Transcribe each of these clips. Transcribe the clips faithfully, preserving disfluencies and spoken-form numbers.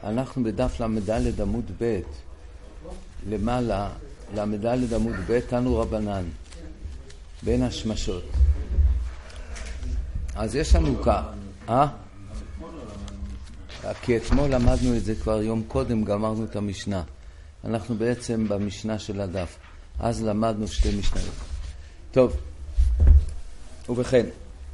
אנחנו בדף למדלת עמוד ב' למעלה, למדלת עמוד ב' תנו רבנן, בין השמשות. אז יש לנו כך, אה? כי אתמול למדנו את זה כבר יום קודם, גמרנו את המשנה. אנחנו בעצם במשנה של הדף. אז למדנו שתי משניות. טוב, ובכן.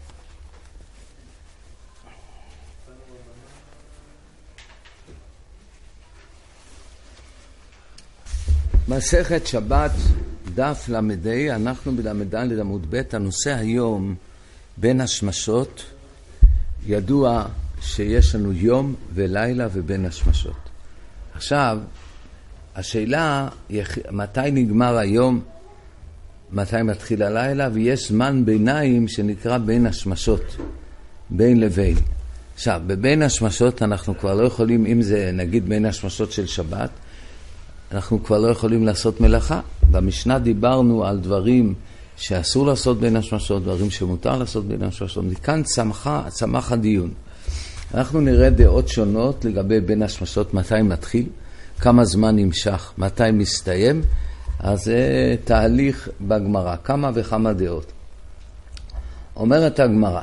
מסכת שבת דף למדי, אנחנו בלמדן עמוד ב'. הנושא היום בין השמשות, ידוע שיש לנו יום ולילה ובין השמשות. עכשיו, השאלה מתי נגמר היום, מתי מתחיל הלילה, ויש זמן ביניים שנקרא בין השמשות, בין לבין. עכשיו, בבין השמשות אנחנו כבר לא יכולים, אם זה נגיד בין השמשות של שבת, אנחנו כבר לא יכולים לעשות מלאכה. במשנה דיברנו על דברים שאסור לעשות בין השמשות, דברים שמותר לעשות בין השמשות. מכאן צמחה, צמח הדיון. אנחנו נראה דעות שונות לגבי בין השמשות, מתי מתחיל, כמה זמן נמשך, מתי מסתיים. אז זה תהליך בגמרא, כמה וכמה דעות. אומרת הגמרא,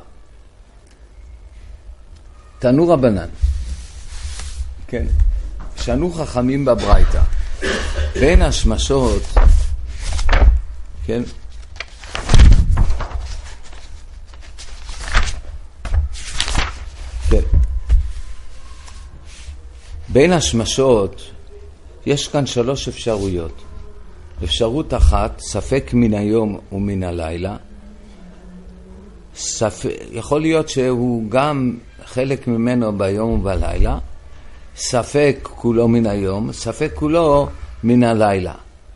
תנו רבנן, כן, שנו חכמים בברייתא, בין השמשות, כן, כן, בין השמשות יש כאן שלוש אפשרויות. אפשרות אחת, ספק מן היום ומן הלילה. ספק, יכול להיות שהוא גם חלק ממנו ביום ובלילה. ספק כולו מן היום, ספק כולו מן הלילה.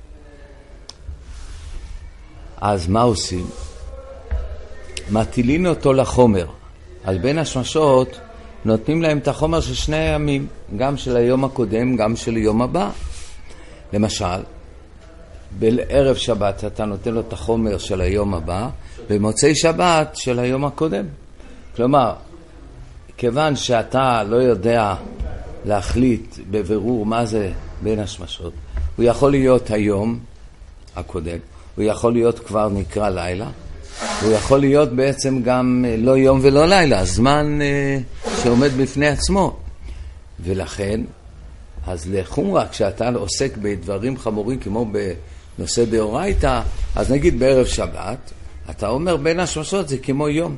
אז מה עושים? מטילים אותו לחומר. על בין השמשות נותנים להם את החומר של שני הימים, גם של היום הקודם, גם של היום הבא. למשל, בערב שבת אתה נותן לו את החומר של היום הבא, במוצאי שבת של היום הקודם. כלומר, כיוון שאתה לא יודע להחליט בבירור מה זה בין השמשות, הוא יכול להיות היום הקודם, הוא יכול להיות כבר נקרא לילה, הוא יכול להיות בעצם גם לא יום ולא לילה, זמן אה, שעומד בפני עצמו. ולכן, אז לחומרה, כשאתה עוסק בדברים חמורים כמו בנושא דאורייתא, אז נגיד בערב שבת, אתה אומר בין השמשות זה כמו יום.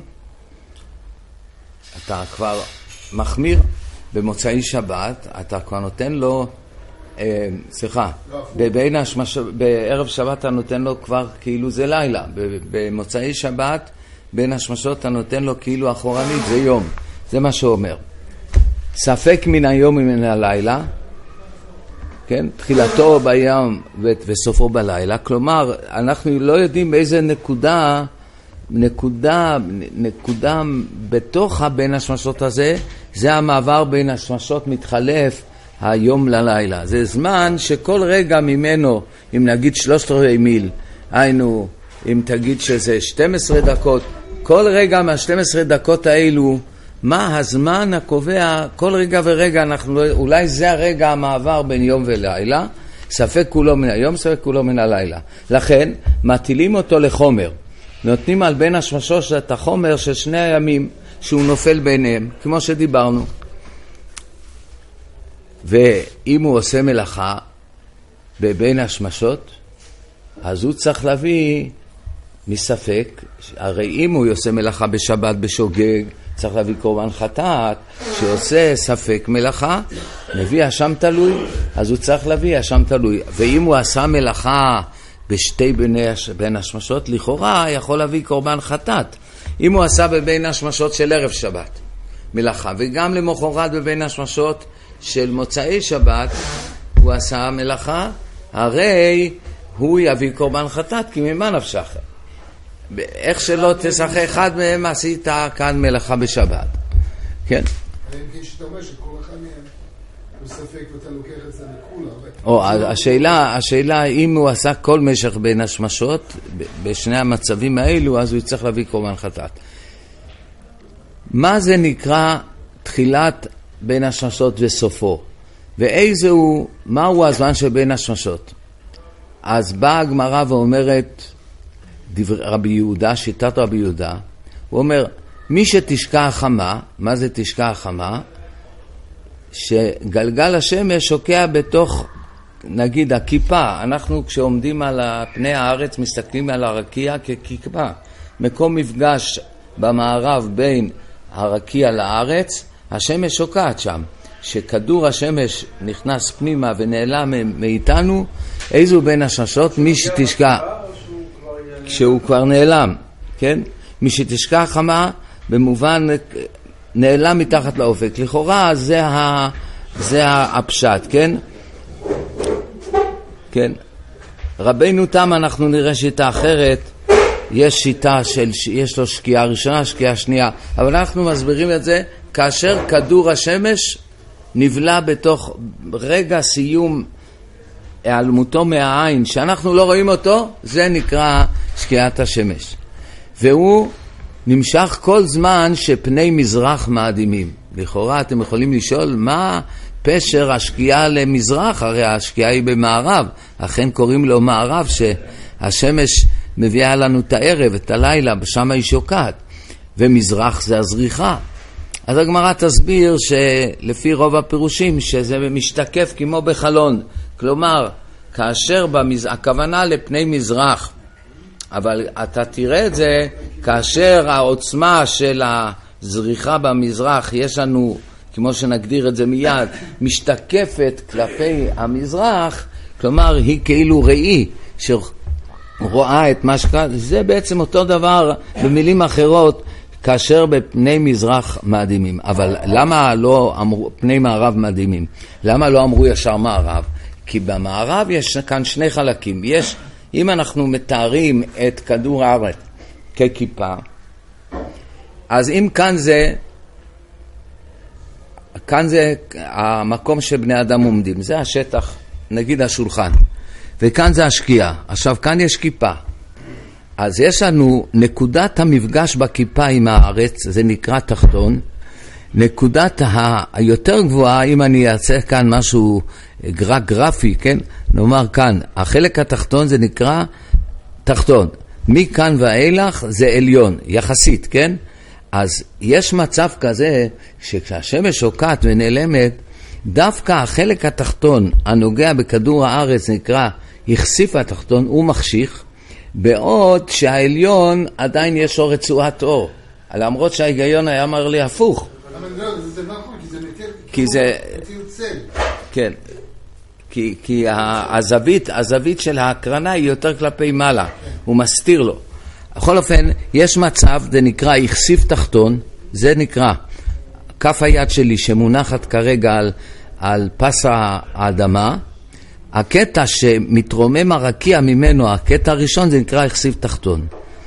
אתה כבר מחמיר. במוצאי שבת, אתה כבר נותן לו, אה, סליחה, בבין השמשות, בערב שבת אתה נותן לו כבר כאילו זה לילה. במוצאי שבת, בין השמשות אתה נותן לו כאילו אחורנית, זה יום. זה מה שהוא אומר. ספק מן היום ומן הלילה, כן? תחילתו ביום וסופו בלילה. כלומר, אנחנו לא יודעים באיזה נקודה, נקודה, נקודה בתוך בין השמשות הזה, זה המעבר בין השמשות מתחלף היום ללילה. זה זמן שכל רגע ממנו, אם נגיד שלושת רבעי מיל, היינו, אם תגיד שזה שתים עשרה דקות, כל רגע מה-שתים עשרה דקות האלו, מה הזמן הקובע, כל רגע ורגע, אנחנו, אולי זה הרגע המעבר בין יום ולילה, ספק כולו מן היום, ספק כולו מן הלילה. לכן, מטילים אותו לחומר. נותנים על בין השמשות את החומר של שני הימים, שהוא נופל ביניהם, כמו שדיברנו. ואם הוא עושה מלאכה בבין השמשות, אז הוא צריך להביא מספק, הרי אם הוא עושה מלאכה בשבת בשוגג, צריך להביא קורבן חטאת, שעושה ספק מלאכה, מביא אשם תלוי, אז הוא צריך להביא אשם תלוי. ואם הוא עשה מלאכה בשתי בין השמשות, לכאורה יכול להביא קורבן חטאת. אם הוא עשה בבין השמשות של ערב שבת מלאכה, וגם למחרת בבין השמשות של מוצאי שבת הוא עשה מלאכה, הרי הוא יביא קורבן חטאת, כי ממה נפשך? איך שלא תשחק אחד מהם עשית כאן מלאכה בשבת. כן? אני מבין שאתה אומר שכל אחד מהם הוא ספק ואתה לוקח את זה לכולה. או, השאלה, השאלה אם הוא עשה כל משך בין השמשות, בשני המצבים האלו, אז הוא צריך להביא קורבן חטאת. מה זה נקרא תחילת בין השמשות וסופו? ואיזה הוא, מהו הזמן שבין השמשות? אז באה הגמרא ואומרת, דבר, רבי יהודה, שיטת רבי יהודה, הוא אומר, מי שתשקע החמה, מה זה תשקע החמה? שגלגל השמש שוקע בתוך, נגיד, הכיפה. אנחנו כשעומדים על פני הארץ מסתכלים על הרקיע ככיפה. מקום מפגש במערב בין הרקיע לארץ, השמש שוקעת שם. שכדור השמש נכנס פנימה ונעלם מאיתנו, איזו בין השמשות? מי שתשקע, כשהוא כבר נעלם, כן? מי שתשקע החמה, במובן נעלם מתחת לאופק. לכאורה זה ה זה הפשט, כן? כן. רבינו תם אנחנו נראה שיטה אחרת. יש שיטה של יש לו שקיעה ראשונה, שקיעה שנייה, אבל אנחנו מסבירים את זה כאשר כדור השמש נבלע בתוך רגע סיום העלמותו מהעין, שאנחנו לא רואים אותו, זה נקרא שקיעת השמש. והוא נמשך כל זמן שפני מזרח מאדימים. לכאורה אתם יכולים לשאול מה פשר השקיעה למזרח, הרי השקיעה היא במערב, אכן קוראים לו מערב, שהשמש מביאה לנו את הערב, את הלילה, שם היא שוקעת, ומזרח זה הזריחה. אז הגמרא תסביר שלפי רוב הפירושים שזה משתקף כמו בחלון, כלומר כאשר במז... הכוונה לפני מזרח, אבל אתה תראה את זה כאשר העוצמה של הזריחה במזרח יש לנו, כמו שנגדיר את זה מיד, משתקפת כלפי המזרח, כלומר היא כאילו ראי שרואה את מה שקרה, זה בעצם אותו דבר במילים אחרות כאשר בפני מזרח מאדימים. אבל למה לא אמרו פני מערב מאדימים? למה לא אמרו ישר מערב? כי במערב יש כאן שני חלקים. יש, אם אנחנו מתארים את כדור הארץ ככיפה, אז אם כאן זה כאן זה המקום שבני אדם עומדים, זה השטח, נגיד השולחן, וכאן זה השקיעה. עכשיו כאן יש כיפה, אז יש לנו נקודת המפגש בכיפה עם הארץ, זה נקרא תחתון. נקודת היותר גבוהה, אם אני אעשה כאן משהו גרף, גרפי, כן? נאמר כאן, החלק התחתון זה נקרא תחתון. מכאן ואילך זה עליון, יחסית, כן? אז יש מצב כזה שכשהשמש שוקעת ונעלמת, דווקא החלק התחתון הנוגע בכדור הארץ נקרא יחסיף התחתון, הוא מחשיך, בעוד שהעליון עדיין יש לו רצועת אור, למרות שההיגיון היה אמר לי הפוך. זה נכון, כי זה נתיר, כי זה נתיר צל. כן, כי, כי הזווית, הזווית של ההקרנה היא יותר כלפי מעלה, הוא מסתיר לו. בכל אופן, יש מצב, זה נקרא יחסיף תחתון, זה נקרא כף היד שלי שמונחת כרגע על, על פס האדמה, הקטע שמתרומם הרקיע ממנו, הקטע הראשון זה נקרא יחסיף תחתון.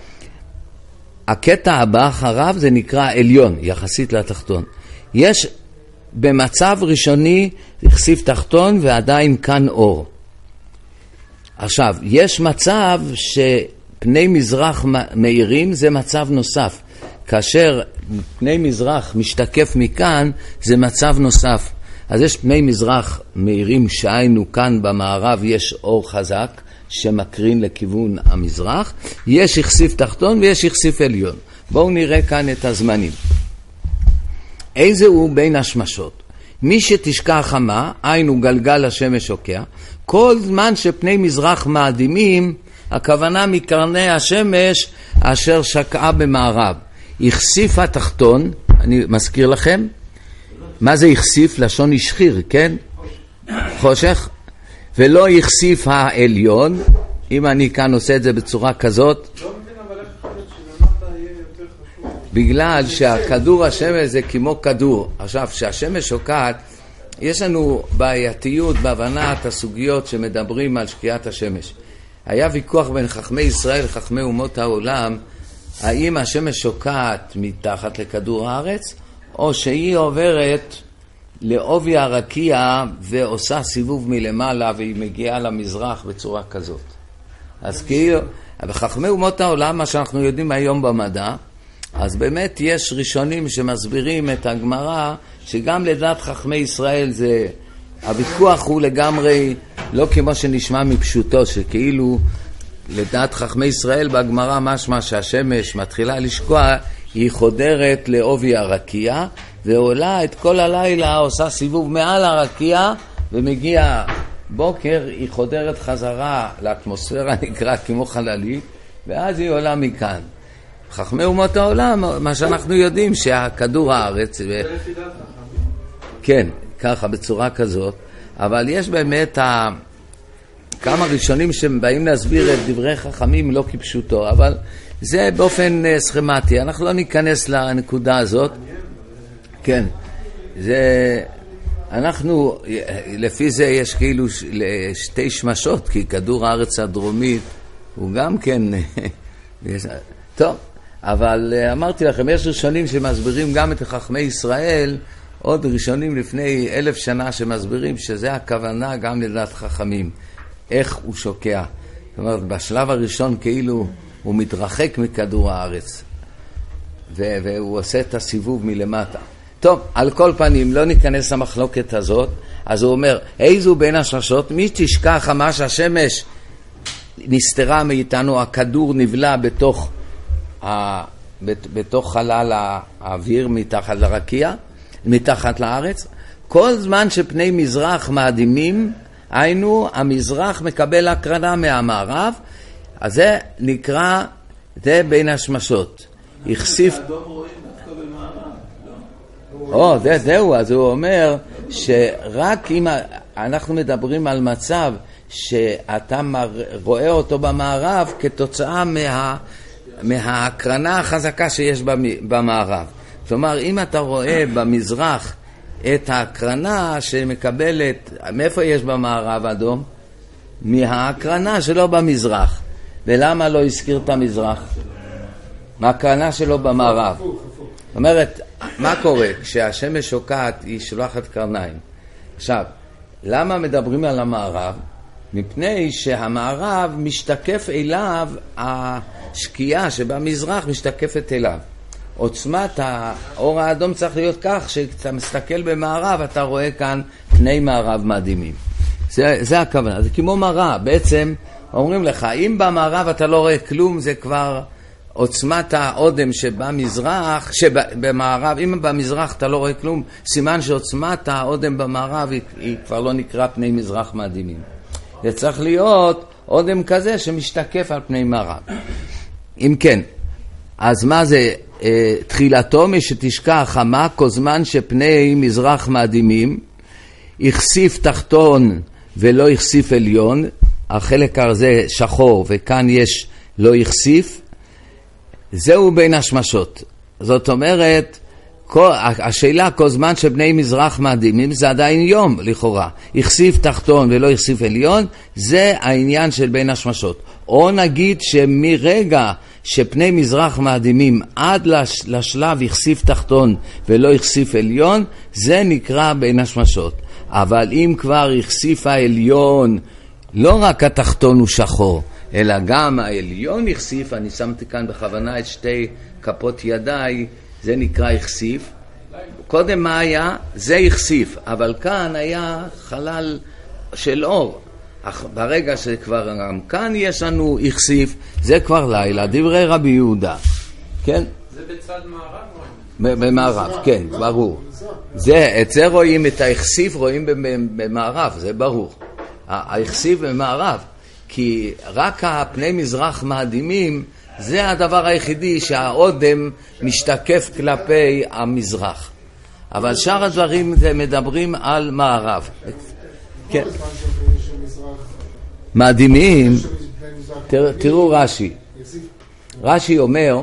הקטע הבא אחריו זה נקרא עליון, יחסית לתחתון. יש במצב ראשוני יחסיף תחתון ועדיין כאן אור. עכשיו, יש מצב שפני מזרח מאירים, זה מצב נוסף. כאשר פני מזרח משתקף מכאן, זה מצב נוסף. אז יש פני מזרח מאירים שהיינו כאן במערב, יש אור חזק שמקרין לכיוון המזרח, יש יחסיף תחתון ויש יחסיף עליון. בואו נראה כאן את הזמנים. איזה הוא בין השמשות? מי שתשקע חמה, היינו גלגל השמש שוקע, כל זמן שפני מזרח מאדימים, הכוונה מקרני השמש אשר שקעה במערב. יחסיף התחתון, אני מזכיר לכם, מה זה יחסיף? לשון ישחיר, כן? חושך. ולא יחסיף העליון, אם אני כאן עושה את זה בצורה כזאת, לא מבין, אבל איך יכול להיות שלמטה יהיה יותר חשוב? בגלל שהכדור השמש זה כמו כדור. עכשיו, שהשמש שוקעת, יש לנו בעייתיות בהבנת הסוגיות שמדברים על שקיעת השמש. היה ויכוח בין חכמי ישראל לחכמי אומות העולם, האם השמש שוקעת מתחת לכדור הארץ, או שהיא עוברת לעובי הרקיע ועושה סיבוב מלמעלה והיא מגיעה למזרח בצורה כזאת. אז כאילו, בחכמי אומות העולם, מה שאנחנו יודעים היום במדע, אז באמת יש ראשונים שמסבירים את הגמרא, שגם לדעת חכמי ישראל זה הוויכוח הוא לגמרי לא כמו שנשמע מפשוטו, שכאילו לדעת חכמי ישראל בגמרא משמע שהשמש מתחילה לשקוע, היא חודרת לעובי הרקיע ועולה את כל הלילה, עושה סיבוב מעל הרקיע, ומגיע בוקר היא חודרת חזרה לאטמוספירה, נקרא כמו חללית, ואז היא עולה מכאן. חכמי אומות העולם, מה שאנחנו יודעים שהכדור הארץ ו... כן, ככה בצורה כזאת, אבל יש באמת ה... כמה ראשונים שבאים להסביר את דברי חכמים לא כפשוטו, אבל זה באופן סכמטי, אנחנו לא ניכנס לנקודה הזאת. כן, זה אנחנו, לפי זה יש כאילו שתי שמשות, כי כדור הארץ הדרומית הוא גם כן טוב, אבל אמרתי לכם, יש ראשונים שמסבירים גם את חכמי ישראל, עוד ראשונים לפני אלף שנה שמסבירים שזה הכוונה גם לדעת חכמים, איך הוא שוקע. זאת אומרת, בשלב הראשון כאילו הוא מתרחק מכדור הארץ, והוא עושה את הסיבוב מלמטה. טוב, על כל פנים, לא ניכנס למחלוקת הזאת. אז הוא אומר, איזו בין השמשות, מי תשכח מה שהשמש נסתרה מאיתנו, הכדור נבלע בתוך, ה... בתוך חלל האוויר מתחת לרקיע, מתחת לארץ. כל זמן שפני מזרח מאדימים, היינו, המזרח מקבל הקרנה מהמערב, אז זה נקרא, זה בין השמשות. יחשיף... או, זה, זהו, אז הוא אומר שרק אם אנחנו מדברים על מצב שאתה רואה אותו במערב כתוצאה מה, מההקרנה החזקה שיש במערב. כלומר, אם אתה רואה במזרח את ההקרנה שמקבלת, מאיפה יש במערב אדום? מההקרנה שלו במזרח. ולמה לא הזכיר את המזרח? מההקרנה שלו במערב. זאת אומרת, מה קורה? כשהשמש שוקעת היא שולחת קרניים. עכשיו, למה מדברים על המערב? מפני שהמערב משתקף אליו, השקיעה שבמזרח משתקפת אליו. עוצמת האור האדום צריך להיות כך שאתה מסתכל במערב, אתה רואה כאן פני מערב מדהימים. זה, זה הכוונה, זה כמו מראה. בעצם אומרים לך, אם במערב אתה לא רואה כלום, זה כבר עוצמת האודם שבמזרח, שבמערב, אם במזרח אתה לא רואה כלום, סימן שעוצמת האודם במערב היא, היא כבר לא נקרא פני מזרח מדהימים. זה צריך להיות אודם כזה שמשתקף על פני מערב. אם כן, אז מה זה? אה, תחילתו משתשקע החמה, כל זמן שפני מזרח מדהימים, יחשיף תחתון ולא יחשיף עליון, החלק הזה שחור וכאן יש לא יחשיף, זהו בין השמשות. זאת אומרת, כל, השאלה כל זמן שבני מזרח מדהימים זה עדיין יום לכאורה, יחשיף תחתון ולא יחשיף עליון, זה העניין של בין השמשות. או נגיד שמרגע שפני מזרח מדהימים עד לש, לשלב יחשיף תחתון ולא יחשיף עליון, זה נקרא בין השמשות. אבל אם כבר יחשיף העליון, לא רק התחתון הוא שחור, אלא גם העליון יחשיף, אני שמתי כאן בכוונה את שתי כפות ידיי, זה נקרא יחשיף. קודם מה היה? זה יחשיף, אבל כאן היה חלל של אור. אך ברגע שכבר גם כאן יש לנו יחשיף, זה כבר לילה, דברי רבי יהודה. כן? זה בצד מערב? במערב, כן, ברור. זה, את זה רואים, את היחשיף רואים במערב, זה ברור. היחשיף במערב. כי רק הפני מזרח מאדימים, זה הדבר היחידי שהאודם משתקף כלפי המזרח. אבל שאר הדברים מדברים על מערב. כן. מאדימים, תראו רש"י. רש"י אומר,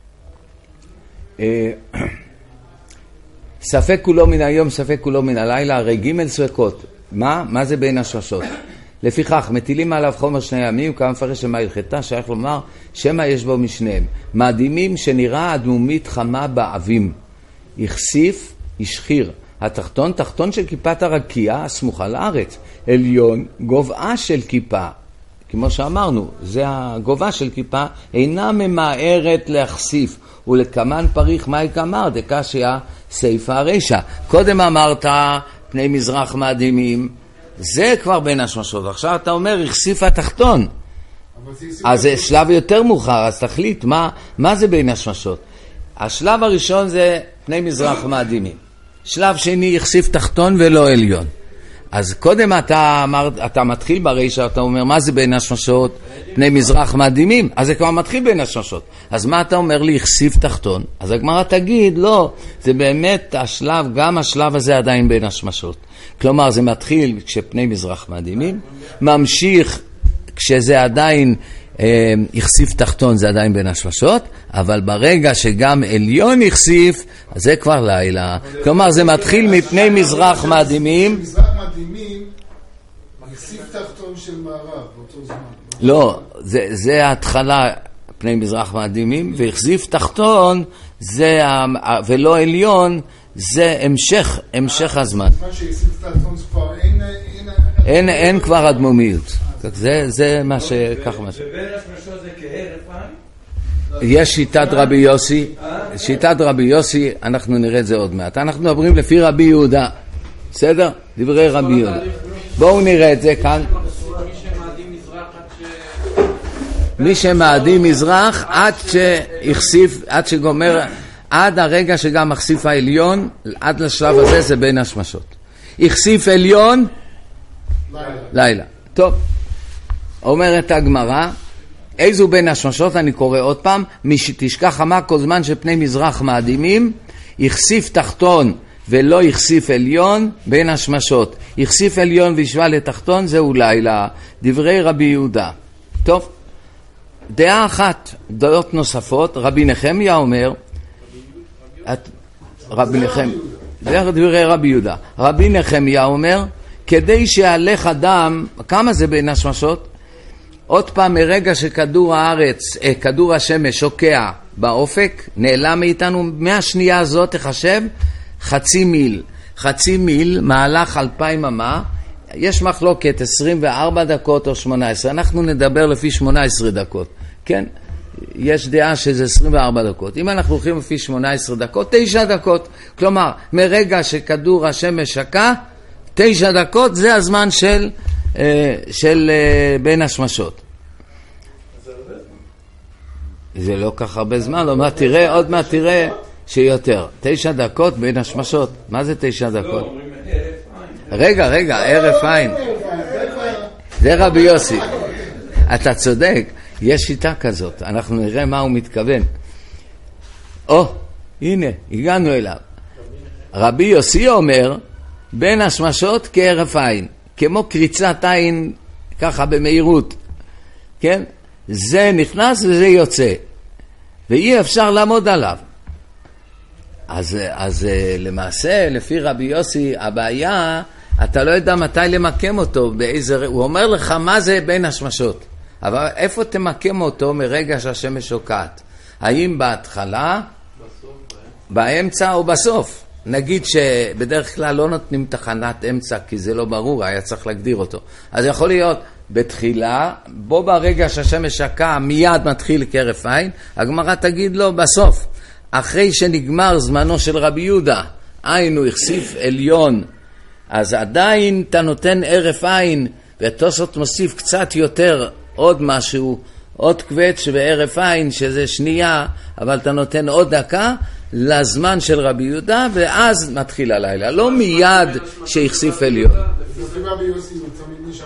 ספק כולו מן היום, ספק כולו מן הלילה, הרי ג' ספקות. מה? מה זה בין השלושות? לפיכך, מטילים עליו חומר שני ימים, כמה מפרש שמה הלכתה, שייך לומר, שמה יש בו משניהם. מאדימים שנראה אדמומית חמה באבים. יחשיף, ישחיר. התחתון, תחתון של כיפת הרקיע, הסמוכה לארץ. עליון, גובעה של כיפה. כמו שאמרנו, זה הגובה של כיפה, אינה ממהרת להחשיף. ולכמן פריך מהי כמר, דקשיא סייפה הרשע. קודם אמרת, פני מזרח מאדימים, זה כבר בין השמשות. עכשיו אתה אומר, הכסיף התחתון. אז זה שלב יותר מאוחר, אז תחליט, מה, מה זה בין השמשות? השלב הראשון זה פני מזרח מאדימים. שלב שני, הכסיף תחתון ולא עליון. אז קודם אתה, אמר, אתה מתחיל ברישה, אתה אומר, מה זה בין השמשות? פני מזרח מאדימים. אז זה כבר מתחיל בין השמשות. אז מה אתה אומר לי, הכסיף תחתון? אז הגמרא תגיד, לא, זה באמת השלב, גם השלב הזה עדיין בין השמשות. כלומר, זה מתחיל כשפני מזרח מאדימים, ממשיך כשזה עדיין אה, הכסיף תחתון, זה עדיין בין השמשות, אבל ברגע שגם עליון הכסיף, אז זה כבר לילה. כלומר, זה מתחיל מפני מזרח מאדימים. מזרח מאדימים, הכסיף תחתון של מערב באותו זמן. לא, זה, זה ההתחלה פני מזרח מאדימים, והכסיף תחתון, זה, ולא עליון, זה המשך, המשך הזמן. מה שהכסיף תחתון זה כבר אין... אין, אין כבר אדמומיות. זה, זה מה שכך מה ש... ובין השמשות זה כהרף עין? יש שיטת רבי יוסי, שיטת רבי יוסי, אנחנו נראה את זה עוד מעט. אנחנו מדברים לפי רבי יהודה, בסדר? דברי רבי יהודה. בואו נראה את זה כאן. מי שמאדים מזרח עד שהכסיף, עד שגומר, עד הרגע שגם הכסיף העליון, עד לשלב הזה זה בין השמשות. הכסיף עליון, לילה. טוב, אומרת הגמרא, איזו בין השמשות, אני קורא עוד פעם, מי שתשכח חמה כל זמן שפני מזרח מאדימים, הכסיף תחתון ולא הכסיף עליון בין השמשות. הכסיף עליון והשווה לתחתון, זהו לילה. דברי רבי יהודה. טוב, דעה אחת, דעות נוספות, רבי נחמיה אומר, את, רבי נחמיה, זה דברי רבי יהודה. רבי נחמיה אומר, כדי שהלך אדם, כמה זה בין השמשות? עוד פעם, מרגע שכדור הארץ, אה, כדור השמש שוקע באופק, נעלם מאיתנו, מהשנייה הזאת תחשב חצי מיל. חצי מיל, מהלך אלפיים אמה, יש מחלוקת עשרים וארבע דקות או שמונה עשרה, אנחנו נדבר לפי שמונה עשרה דקות, כן? יש דעה שזה עשרים וארבע דקות. אם אנחנו הולכים לפי שמונה עשרה דקות, תשע דקות. כלומר, מרגע שכדור השמש שקע, תשע דקות זה הזמן של, של בין השמשות. זה לא כך הרבה זמן, עוד מעט תראה, עוד מעט תראה שיותר. תשע דקות בין השמשות. מה זה תשע דקות? רגע, רגע, ערף עין. זה רבי יוסי. אתה צודק, יש שיטה כזאת. אנחנו נראה מה הוא מתכוון. או, הנה, הגענו אליו. רבי יוסי אומר, בין השמשות כערף עין, כמו קריצת עין, ככה במהירות, כן? זה נכנס וזה יוצא, ואי אפשר לעמוד עליו. אז, אז למעשה, לפי רבי יוסי, הבעיה, אתה לא יודע מתי למקם אותו, באיזה, הוא אומר לך מה זה בין השמשות, אבל איפה תמקם אותו מרגע שהשמש שוקעת? האם בהתחלה, בסוף, באמצע או בסוף? נגיד שבדרך כלל לא נותנים תחנת אמצע כי זה לא ברור, היה צריך להגדיר אותו. אז יכול להיות בתחילה, בו ברגע שהשמש שקע מיד מתחיל כערף עין, הגמרא תגיד לו בסוף, אחרי שנגמר זמנו של רבי יהודה, עין הוא הכסיף עליון, אז עדיין אתה נותן ערף עין, ותוספות מוסיף קצת יותר עוד משהו, עוד קווץ' וערף עין שזה שנייה, אבל אתה נותן עוד דקה, לזמן של רבי יהודה, ואז מתחיל הלילה. לא מיד שהכסיף עליון. לפי רבי יוסי הוא תמיד נשאר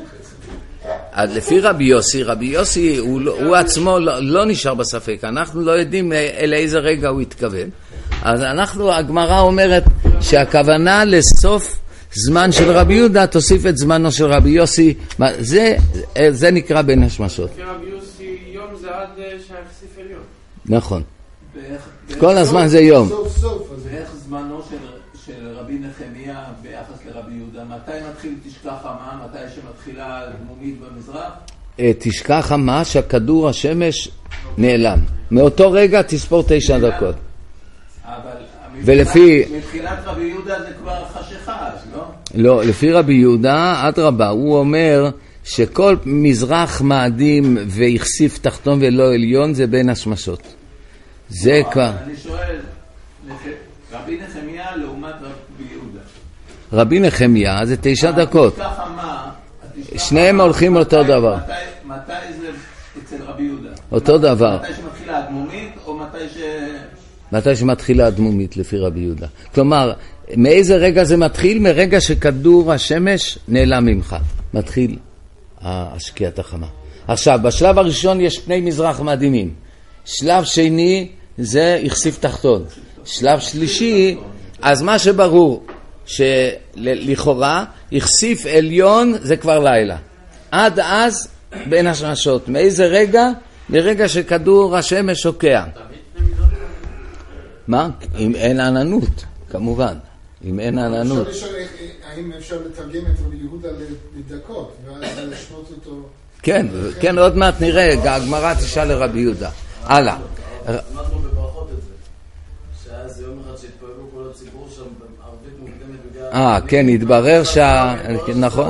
בספק. לפי רבי יוסי, רבי יוסי הוא עצמו לא נשאר בספק. אנחנו לא יודעים לאיזה רגע הוא התכוון. אז אנחנו, הגמרא אומרת שהכוונה לסוף זמן של רבי יהודה, תוסיף את זמנו של רבי יוסי. זה נקרא בין השמשות. לפי רבי יוסי יום זה עד שהכסיף עליון. נכון. כל הזמן זה יום. סוף סוף. ואיך זמנו של רבי נחמיה ביחס לרבי יהודה? מתי מתחיל תשכח חמה? מתי שמתחילה דמומית במזרח? תשכח חמה שהכדור השמש נעלם. מאותו רגע תספור תשע דקות. ולפי... מבחינת רבי יהודה זה כבר חשיכה, לא? לא, לפי רבי יהודה, אדרבה, הוא אומר שכל מזרח מאדים והכסיף תחתון ולא עליון זה בין השמשות. זה כבר... אני שואל, רבי נחמיה לעומת רבי יהודה. רבי נחמיה זה תשע דקות. תשכח מה, שניהם הולכים אותו דבר. מתי זה אצל רבי יהודה? אותו דבר. מתי שמתחילה הדמומית או מתי ש... מתי שמתחילה הדמומית לפי רבי יהודה. כלומר, מאיזה רגע זה מתחיל? מרגע שכדור השמש נעלם ממך. מתחיל השקיעת החמה. עכשיו, בשלב הראשון יש פני מזרח מדהימים. שלב שני זה יחסיף תחתון. שלב שלישי, אז מה שברור, שלכאורה יחסיף עליון זה כבר לילה. עד אז בין השמשות. מאיזה רגע? מרגע שכדור השמש שוקע. מה? אם אין עננות, כמובן. אם אין עננות. אפשר לשאול האם אפשר לתרגם את רבי יהודה לדקות, ואז לשנות אותו... כן, כן, עוד מעט נראה, הגמרא תשאל לרבי יהודה. הלאה. למדנו בברכות את זה, שאז יום אחד שהתפעלו כל הציבור שם, ערבית מוקדמת בגלל... אה, כן, התברר שה... נכון.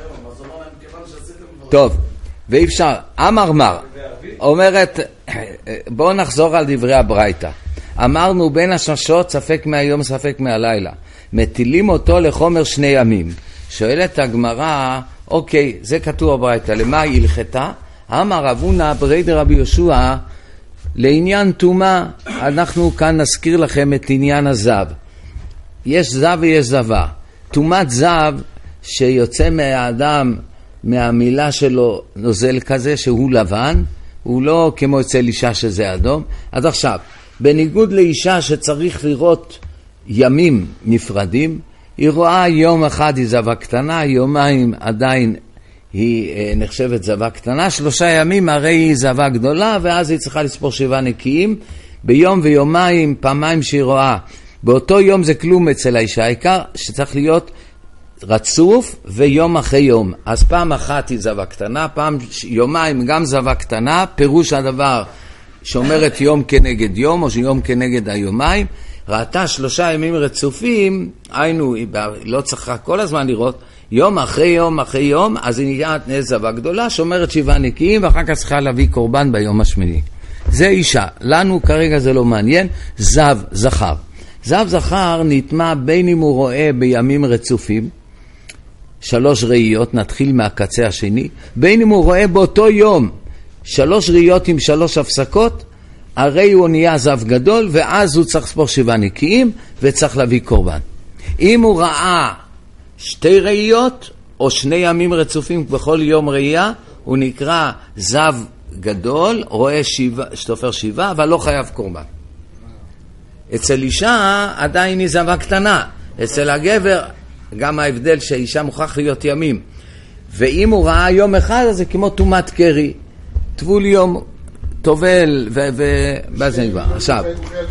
טוב, ואי אפשר. אמר מר, אומרת, בואו נחזור על דברי הברייתא. אמרנו בין השמשות ספק מהיום ספק מהלילה. מטילים אותו לחומר שני ימים. שואלת הגמרא, אוקיי, זה כתוב בברייתא, למה היא הלכתה? אמר רב הונא ברי דרבי יהושע, לעניין טומאה, אנחנו כאן נזכיר לכם את עניין הזב. יש זב ויש זבה. טומאת זב שיוצא מהאדם, מהמילה שלו נוזל כזה שהוא לבן, הוא לא כמו אצל אישה שזה אדום. אז עכשיו, בניגוד לאישה שצריך לראות ימים נפרדים, היא רואה יום אחד היא זבה קטנה, יומיים עדיין היא אה, נחשבת זבה קטנה, שלושה ימים הרי היא זבה גדולה, ואז היא צריכה לספור שבעה נקיים, ביום ויומיים, פעמיים שהיא רואה. באותו יום זה כלום אצל האישה, העיקר שצריך להיות רצוף ויום אחרי יום. אז פעם אחת היא זבה קטנה, פעם יומיים גם זבה קטנה, פירוש הדבר שאומרת יום כנגד יום או שיום כנגד היומיים. ראתה שלושה ימים רצופים, היינו, היא לא צריכה כל הזמן לראות, יום אחרי יום אחרי יום, אז היא נהיית זבה גדולה, שאומרת שבעה נקיים, ואחר כך צריכה להביא קורבן ביום השמיני. זה אישה, לנו כרגע זה לא מעניין, זב זכר. זב זכר נטמע בין אם הוא רואה בימים רצופים, שלוש ראיות, נתחיל מהקצה השני, בין אם הוא רואה באותו יום, שלוש ראיות עם שלוש הפסקות, הרי הוא נהיה זב גדול, ואז הוא צריך לספור שבעה נקיים, וצריך להביא קורבן. אם הוא ראה שתי ראיות, או שני ימים רצופים בכל יום ראייה, הוא נקרא זב גדול, רואה שבע, שתופר שבעה, אבל לא חייב קורבן. אצל אישה עדיין היא זבה קטנה. אצל הגבר, גם ההבדל שהאישה מוכרח להיות ימים. ואם הוא ראה יום אחד, אז זה כמו תומת קרי. טבול יום, טובל, וזה נגמר. עכשיו,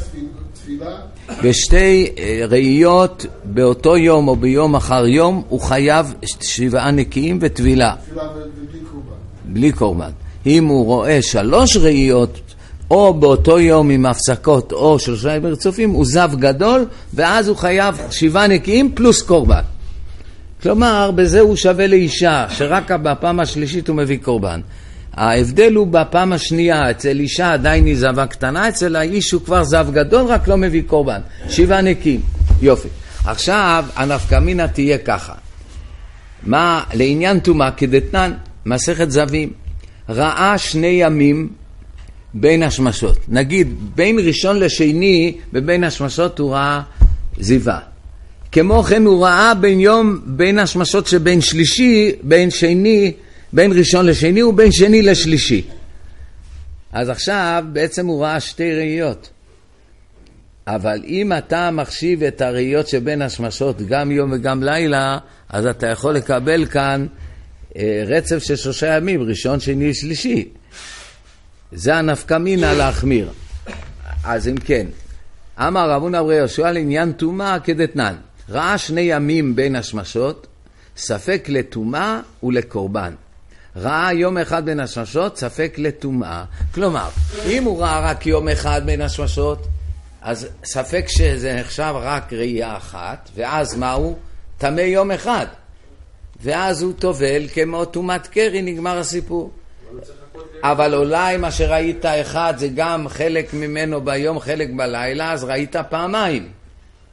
בשתי ראיות, באותו יום או ביום אחר יום, הוא חייב שבעה נקיים וטבילה. בלי קורבן. אם הוא רואה שלוש ראיות, או באותו יום עם הפסקות, או שלושה ימים רצופים, הוא זב גדול, ואז הוא חייב שבעה נקיים פלוס קורבן. כלומר, בזה הוא שווה לאישה, שרק בפעם השלישית הוא מביא קורבן. ההבדל הוא בפעם השנייה, אצל אישה עדיין היא זבה קטנה, אצל האיש הוא כבר זב גדול, רק לא מביא קורבן. שבעה נקיים. יופי. עכשיו, הנפקא מינה תהיה ככה. מה, לעניין טומאה כדתנן, מסכת זבים, ראה שני ימים בין השמשות. נגיד, בין ראשון לשני, בבין השמשות הוא ראה זיווה. כמו כן הוא ראה בין יום, בין השמשות שבין שלישי, בין שני, בין ראשון לשני ובין שני לשלישי. אז עכשיו בעצם הוא ראה שתי ראיות. אבל אם אתה מחשיב את הראיות שבין השמשות גם יום וגם לילה, אז אתה יכול לקבל כאן אה, רצף של שלושה ימים, ראשון, שני, שלישי. זה הנפקא מינה להחמיר. אז אם כן, אמר רב הונא ברי יהושע לעניין טומאה כדתנן. ראה שני ימים בין השמשות, ספק לטומאה ולקורבן. ראה יום אחד בין השמשות, ספק לטומאה. כלומר, אם הוא ראה רק יום אחד בין השמשות, אז ספק שזה נחשב רק ראייה אחת, ואז מהו? טמא יום אחד. ואז הוא טובל כמו טומאת קרי, נגמר הסיפור. אבל אולי מה שראית אחד זה גם חלק ממנו ביום, חלק בלילה, אז ראית פעמיים.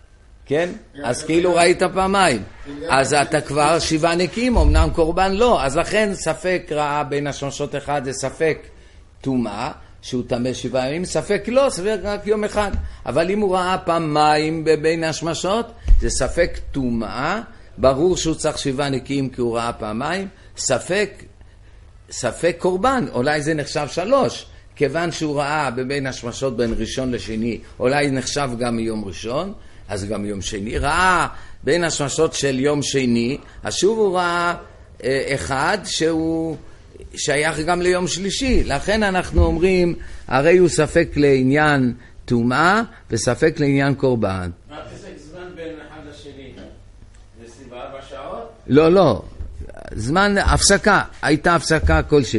כן? אז כאילו ראית פעמיים. אז אתה כבר שבעה נקיים, אמנם קורבן לא. אז לכן ספק ראה בין השמשות אחד זה ספק טומאה, שהוא טמא שבעה ימים, ספק לא, ספק רק יום אחד. אבל אם הוא ראה פעמיים בין השמשות, זה ספק טומאה, ברור שהוא צריך שבעה נקיים כי הוא ראה פעמיים, ספק, ספק קורבן, אולי זה נחשב שלוש, כיוון שהוא ראה בבין השמשות בין ראשון לשני, אולי נחשב גם יום ראשון, אז גם יום שני, ראה בין השמשות של יום שני, אז שוב הוא ראה אה, אחד שהוא שייך גם ליום שלישי, לכן אנחנו אומרים, הרי הוא ספק לעניין טומאה וספק לעניין קורבן. מה פסק זמן בין אחד לשני? עשרים וארבע שעות? לא, לא, זמן הפסקה, הייתה הפסקה כלשהי.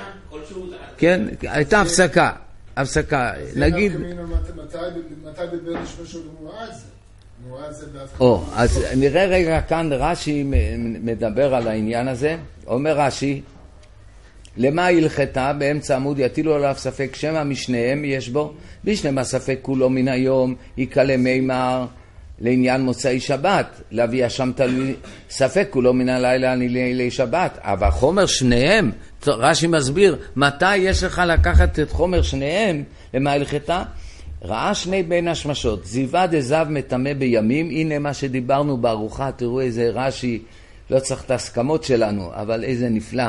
כן, הייתה הפסקה, הפסקה, נגיד... מתי בבין השמשות הוא ראה את זה? הוא ראה את זה בהתחלה. או, אז נראה רגע כאן, רש"י מדבר על העניין הזה, אומר רש"י, למה הלכתה באמצע עמוד יטילו עליו ספק שמא משניהם יש בו, בשנמה ספק כולו מן היום יקלה מימר לעניין מוצאי שבת, להביא אשם תלוי ספק כולו מן הלילה לילי שבת, אבל חומר שניהם, רש"י מסביר מתי יש לך לקחת את חומר שניהם, למה הלכתה? ראה שני בין השמשות, זיווה דזב מטמא בימים, הנה מה שדיברנו בארוחה, תראו איזה רש"י, לא צריך את ההסכמות שלנו, אבל איזה נפלא.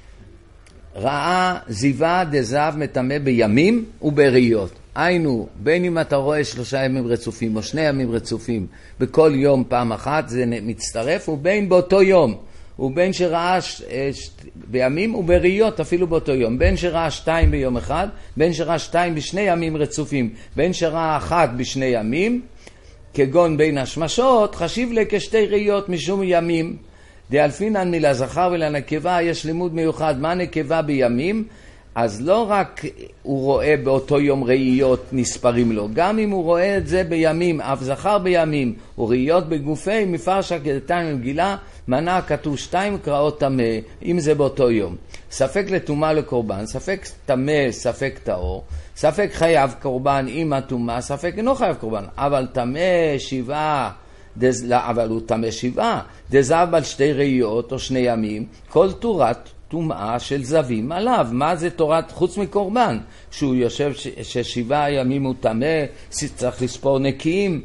ראה זיווה דזב מטמא בימים ובריות. היינו, בין אם אתה רואה שלושה ימים רצופים או שני ימים רצופים, בכל יום פעם אחת זה מצטרף, ובין באותו יום, ובין שראה ש... ש... בימים ובריות אפילו באותו יום, בין שראה שתיים ביום אחד, בין שראה שתיים בשני ימים רצופים, בין שראה אחת בשני ימים, כגון בין השמשות, חשיב לכשתי ראיות משום ימים, דאלפינן מלזכר ולנקבה יש לימוד מיוחד, מה נקבה בימים? אז לא רק הוא רואה באותו יום ראיות נספרים לו, גם אם הוא רואה את זה בימים, אף זכר בימים, וראיות בגופי מפרשה כדתיים במגילה, מנה כתוב שתיים קראות טמא, אם זה באותו יום. ספק לטומאה לקורבן, ספק טמא, ספק טהור, ספק חייב קורבן עם הטומאה, ספק אינו חייב קורבן, אבל טמא שבעה, דז, לא, אבל הוא טמא שבעה, דזב על שתי ראיות או שני ימים, כל תורת טומאה של זבים עליו. מה זה תורת חוץ מקורבן? שהוא יושב ש, ששבעה ימים הוא טמא, צריך לספור נקיים,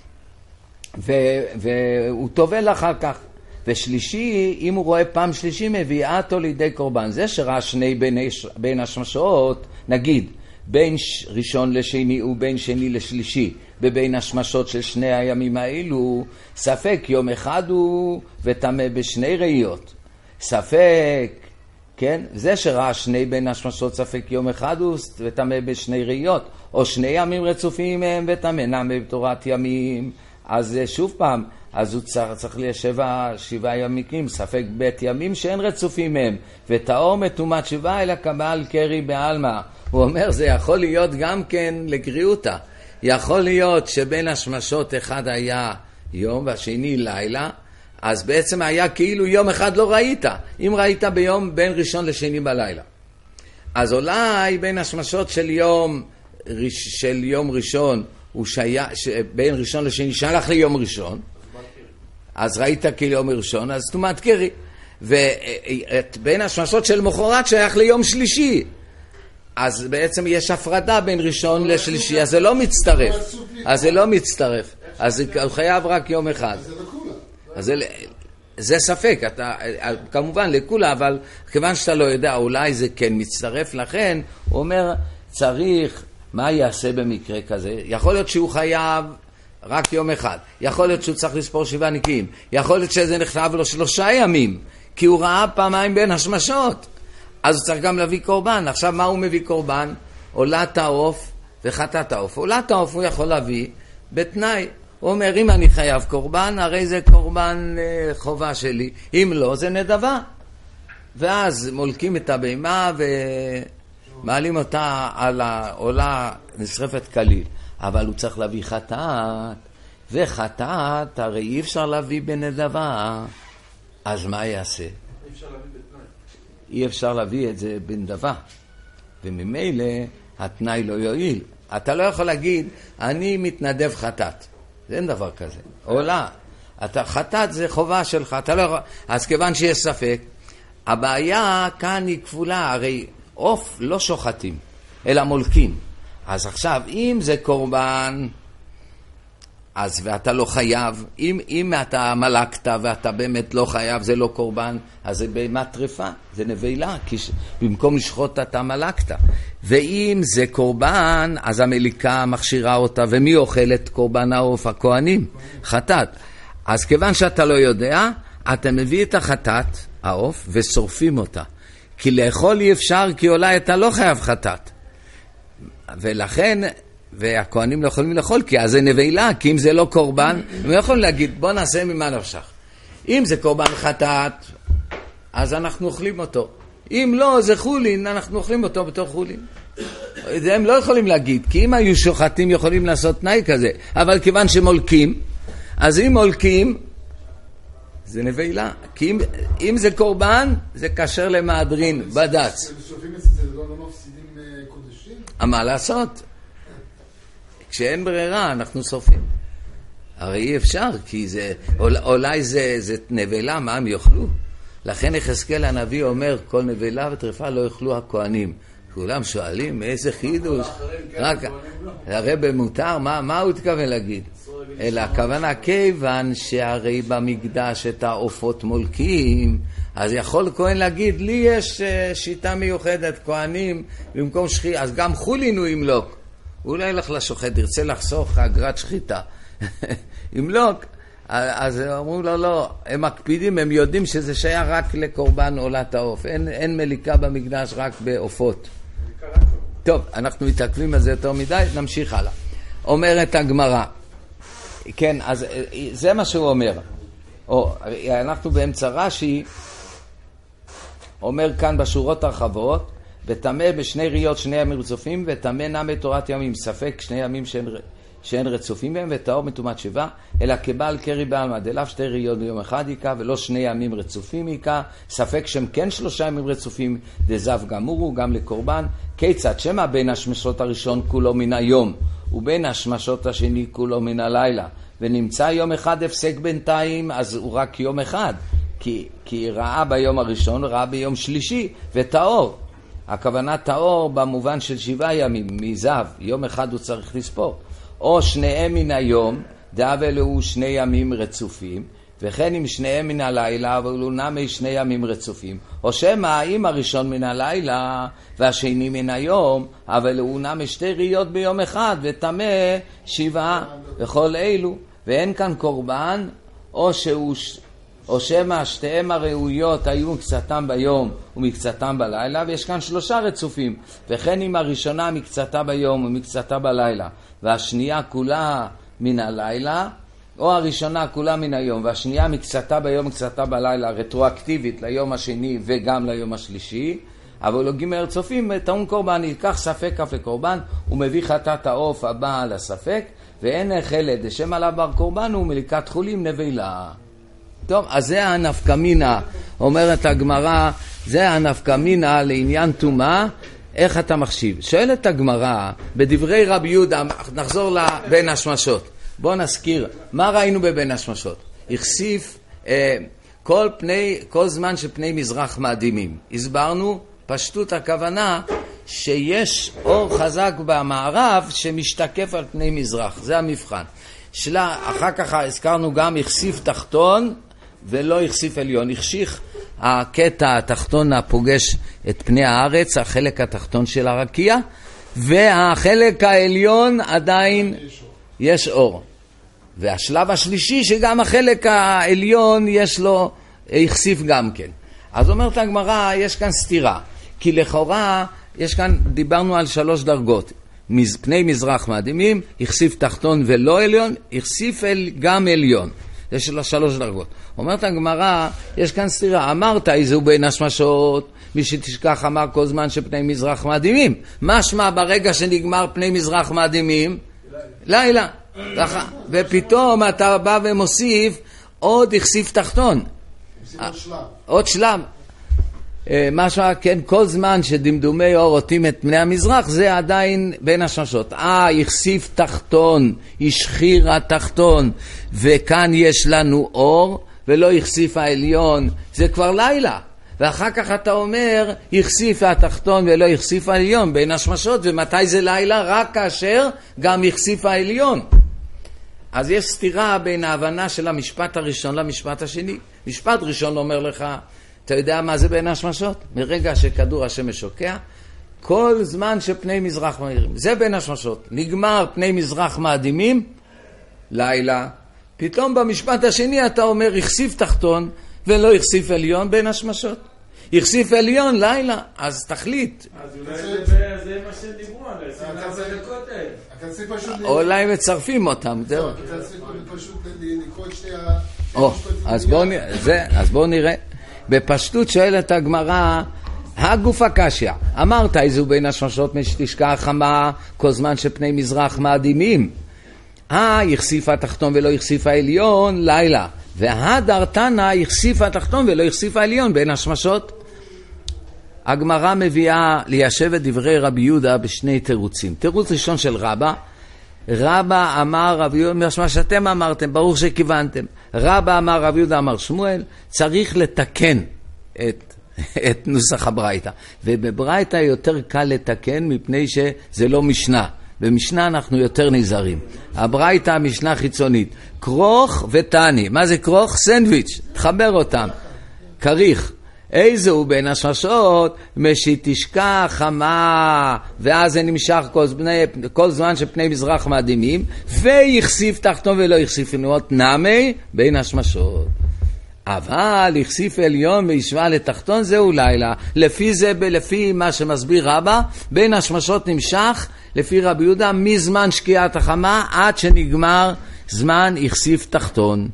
ו, והוא טובל אחר כך. ושלישי, אם הוא רואה פעם שלישי, מביאה אותו לידי קורבן. זה שראה שני בין, בין השמשות, נגיד, בין ראשון לשני ובין שני לשלישי, בבין השמשות של שני הימים האלו, ספק יום אחד הוא וטמא בשני ראיות. ספק, כן? זה שראה שני בין השמשות ספק יום אחד הוא וטמא בשני ראיות, או שני ימים רצופים מהם וטמא נמי בתורת ימים. אז שוב פעם, אז הוא צריך, צריך לשבע, שבעה ימים, ספק בית ימים שאין רצופים מהם, וטהור מטומאת שבעה אלא קבל קרי בעלמא. הוא אומר, זה יכול להיות גם כן לגריעותה. יכול להיות שבין השמשות אחד היה יום והשני לילה, אז בעצם היה כאילו יום אחד לא ראית. אם ראית ביום בין ראשון לשני בלילה. אז אולי בין השמשות של יום, של יום ראשון, הוא שהיה, בין ראשון לשני שלח ליום ראשון, אז ראית כיום ראשון, אז טומאת קרי. ובין השמשות של מחרת שייך ליום שלישי. אז בעצם יש הפרדה בין ראשון לשלישי, אז זה לא מצטרף. אז זה לא מצטרף. אז הוא חייב רק יום אחד. אז זה, זה ספק, אתה, כמובן לכולה, אבל כיוון שאתה לא יודע, אולי זה כן מצטרף, לכן הוא אומר, צריך, מה יעשה במקרה כזה? יכול להיות שהוא חייב רק יום אחד, יכול להיות שהוא צריך לספור שבעה נקיים, יכול להיות שזה נכתב לו שלושה ימים, כי הוא ראה פעמיים בין השמשות, אז הוא צריך גם להביא קורבן. עכשיו מה הוא מביא קורבן? עולת העוף וחטאת העוף. עולת העוף הוא יכול להביא בתנאי, הוא אומר, אם אני חייב קורבן, הרי זה קורבן אה, חובה שלי, אם לא, זה נדבה. ואז מולקים את הבהמה ומעלים אותה על העולה נשרפת כליל. אבל הוא צריך להביא חטאת, וחטאת הרי אי אפשר להביא בנדבה. אז מה יעשה? אי אפשר להביא בתנאי. אי אפשר להביא את זה בנדבה. וממילא התנאי לא יועיל. אתה לא יכול להגיד, אני מתנדב חטאת. אין דבר כזה. עולה. אתה חטאת זה חובה שלך, אתה לא יכול... אז כיוון שיש ספק, הבעיה כאן היא כפולה, הרי עוף לא שוחטים, אלא מולקים. אז עכשיו, אם זה קורבן, אז ואתה לא חייב, אם, אם אתה מלקת ואתה באמת לא חייב, זה לא קורבן, אז זה בהמת טרפה, זה נבלה, כי ש... במקום לשחוט אתה מלקת. ואם זה קורבן, אז המליקה מכשירה אותה, ומי אוכל את קורבן העוף? הכהנים, חטאת. אז כיוון שאתה לא יודע, אתה מביא את החטאת, העוף, ושורפים אותה. כי לאכול אי אפשר, כי אולי אתה לא חייב חטאת. ולכן, והכהנים לא יכולים לאכול, כי אז זה נבלה, כי אם זה לא קורבן, הם לא יכולים להגיד, בוא נעשה ממה נפשך. אם זה קורבן חטאת, אז אנחנו אוכלים אותו. אם לא, זה חולין, אנחנו אוכלים אותו בתור חולין. זה הם לא יכולים להגיד, כי אם היו שוחטים יכולים לעשות תנאי כזה, אבל כיוון שמולקים, אז אם מולקים, זה נבלה. כי אם, אם זה קורבן, זה קשר למהדרין, בד"ץ. שופים את זה, לא מפסידים קודשים? מה לעשות? כשאין ברירה, אנחנו שורפים. הרי אי אפשר, כי זה, אולי זה, זה נבלה, מה הם יאכלו? לכן יחזקאל הנביא אומר, כל נבלה וטרפה לא יאכלו הכהנים. כולם שואלים, איזה חידוש? רק, הרב מותר, מה, מה הוא התכוון להגיד? אלא הכוונה, כיוון שהרי במקדש את העופות מולקים, אז יכול כהן להגיד, לי יש שיטה מיוחדת, כהנים, במקום שחי, אז גם חולין הוא ימלוק. אולי לך לשוחט, ירצה לחסוך אגרת שחיטה. ימלוק. אז אמרו לו, לא, הם מקפידים, הם יודעים שזה שייך רק לקורבן עולת העוף. אין, אין מליקה במקדש רק בעופות. טוב, אנחנו מתעכבים על זה יותר מדי, נמשיך הלאה. אומרת הגמרא, כן, אז זה מה שהוא אומר. או, אנחנו באמצע רש"י, אומר כאן בשורות הרחבות, ותמה בשני ריות שני ימים רצופים, ותמה נע תורת ימים, ספק שני ימים שאין, שאין רצופים בהם, וטהור מטומאת שבעה, אלא כבעל קרי בעלמא, דלאו שתי ריות ביום אחד יקה, ולא שני ימים רצופים יקה, ספק שהם כן שלושה ימים רצופים, דזב גמורו, גם לקורבן, כיצד שמה בין השמשות הראשון כולו מן היום, ובין השמשות השני כולו מן הלילה, ונמצא יום אחד הפסק בינתיים, אז הוא רק יום אחד, כי, כי ראה ביום הראשון, ראה ביום שלישי, וטהור. הכוונה טהור במובן של שבעה ימים, מזהב, יום אחד הוא צריך לספור. או שניהם מן היום, דאב אלו שני ימים רצופים, וכן אם שניהם מן הלילה, אבל הוא נמי שני ימים רצופים. או שמה, אם הראשון מן הלילה, והשני מן היום, אבל הוא נמי שתי ריות ביום אחד, ותמה שבעה וכל אלו. ואין כאן קורבן, או שהוא... או שמה שתיהם הראויות היו מקצתם ביום ומקצתם בלילה, ויש כאן שלושה רצופים, וכן אם הראשונה מקצתה ביום ומקצתה בלילה, והשנייה כולה מן הלילה, או הראשונה כולה מן היום, והשנייה מקצתה ביום ומקצתה בלילה, רטרואקטיבית ליום השני וגם ליום השלישי, אבל לא ג' רצופים, טעון קורבן, יקח ספק אף לקורבן, הוא מביא חטאת העוף הבא על הספק, ואין חלד, דשם עליו בר קורבן הוא מליקת חולים נבלה. טוב, אז זה הנפקמינה, אומרת הגמרא, זה הנפקמינה לעניין תומה, איך אתה מחשיב? שואלת הגמרא, בדברי רבי יהודה, נחזור לבין השמשות. בוא נזכיר, מה ראינו בבין השמשות? הכסיף אה, כל, פני, כל זמן שפני מזרח מאדימים. הסברנו, פשטות הכוונה, שיש אור חזק במערב שמשתקף על פני מזרח, זה המבחן. שלה, אחר כך הזכרנו גם הכסיף תחתון, ולא הכסיף עליון, החשיך הקטע התחתון הפוגש את פני הארץ, החלק התחתון של הרקיע, והחלק העליון עדיין יש אור. והשלב השלישי שגם החלק העליון יש לו, הכסיף גם כן. אז אומרת הגמרא, יש כאן סתירה, כי לכאורה יש כאן, דיברנו על שלוש דרגות, פני מזרח מאדימים, הכסיף תחתון ולא עליון, הכסיף אל, גם עליון. זה של השלוש דרגות. אומרת הגמרא, יש כאן סתירה, אמרת איזהו בין השמשות, מי שתשכח אמר כל זמן שפני מזרח מאדימים. מה שמה ברגע שנגמר פני מזרח מאדימים? לילה. לילה. ופתאום אתה בא ומוסיף עוד הכסיף תחתון. עוד שלב. משהו, כן, כל זמן שדמדומי אור עוטים את פני המזרח, זה עדיין בין השמשות. אה, הכסיף תחתון, השחיר התחתון, וכאן יש לנו אור, ולא הכסיף העליון, זה כבר לילה. ואחר כך אתה אומר, הכסיף התחתון ולא הכסיף העליון בין השמשות, ומתי זה לילה? רק כאשר גם הכסיף העליון. אז יש סתירה בין ההבנה של המשפט הראשון למשפט השני. משפט ראשון אומר לך, אתה יודע מה זה בין השמשות? מרגע שכדור השמש שוקע, כל זמן שפני מזרח מאירים. זה בין השמשות. נגמר פני מזרח מאדימים, לילה. פתאום במשפט השני אתה אומר, הכסיף תחתון ולא הכסיף עליון בין השמשות. הכסיף עליון, לילה. אז תחליט. אז אולי זה מה שדיברו על עשרים וארבע דקות האלה. אולי מצרפים אותם, זהו. אתה צריך פשוט לקרוא את שתי ה... אז בואו נראה. בפשטות שואלת הגמרא, הגוף הקשיא, אמרת איזו בין השמשות משתשקע החמה כל זמן שפני מזרח מאדימים. אה, הכסיף התחתון ולא הכסיף העליון, לילה. והדרתנה הכסיף התחתון ולא הכסיף העליון בין השמשות. הגמרא מביאה ליישב את דברי רבי יהודה בשני תירוצים. תירוץ ראשון של רבא, רבא אמר רבי יהודה, מה שאתם אמרתם, ברור שכיוונתם. רבא אמר רבי יהודה אמר שמואל, צריך לתקן את, את נוסח הברייתא. ובברייתא יותר קל לתקן מפני שזה לא משנה. במשנה אנחנו יותר נזהרים. הברייתא המשנה חיצונית. כרוך ותני. מה זה כרוך? סנדוויץ'. תחבר אותם. כריך. איזה הוא בין השמשות? משתשקע חמה, ואז זה נמשך כל, זמני, כל זמן שפני מזרח מאדימים, ויחסיף תחתון ולא יחסיף נאות נמי בין השמשות. אבל יחסיף עליון וישווה לתחתון, זהו לילה. לפי זה, לפי מה שמסביר רבא, בין השמשות נמשך, לפי רבי יהודה, מזמן שקיעת החמה עד שנגמר זמן יחסיף תחתון.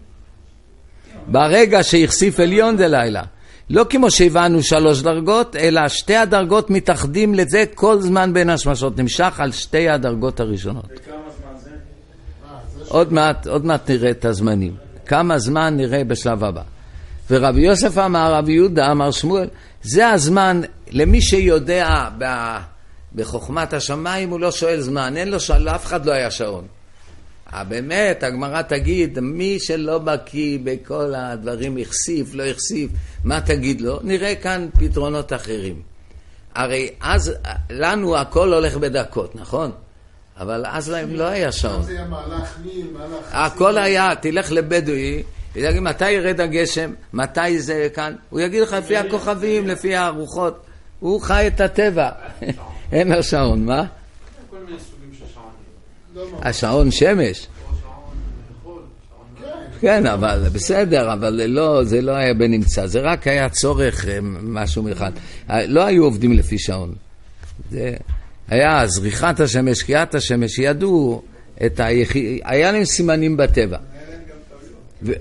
ברגע שיחסיף עליון זה לילה. לא כמו שהבנו שלוש דרגות, אלא שתי הדרגות מתאחדים לזה, כל זמן בין השמשות נמשך על שתי הדרגות הראשונות. וכמה זמן זה? עוד מעט, עוד מעט נראה את הזמנים. כמה זמן נראה בשלב הבא. ורבי יוסף אמר, רבי יהודה אמר שמואל, זה הזמן, למי שיודע בחוכמת השמיים, הוא לא שואל זמן, אין לו שעון, אף אחד לא היה שעון. באמת, הגמרא תגיד, מי שלא בקיא בכל הדברים יחסיף, לא יחסיף, מה תגיד לו? נראה כאן פתרונות אחרים. הרי אז לנו הכל הולך בדקות, נכון? אבל אז להם לא היה שעון. זה היה מהלך מי, מהלך... הכל היה, תלך לבדואי, תגיד מתי ירד הגשם, מתי זה כאן, הוא יגיד לך לפי הכוכבים, לפי הרוחות, הוא חי את הטבע. אין לו שעון, מה? כל מיני סוגים של שעונים. השעון שמש. כן, אבל בסדר, אבל לא, זה לא היה בנמצא, זה רק היה צורך משהו מיוחד. לא היו עובדים לפי שעון. זה היה זריחת השמש, שקיעת השמש, ידעו את היחיד, היה להם סימנים בטבע. ו...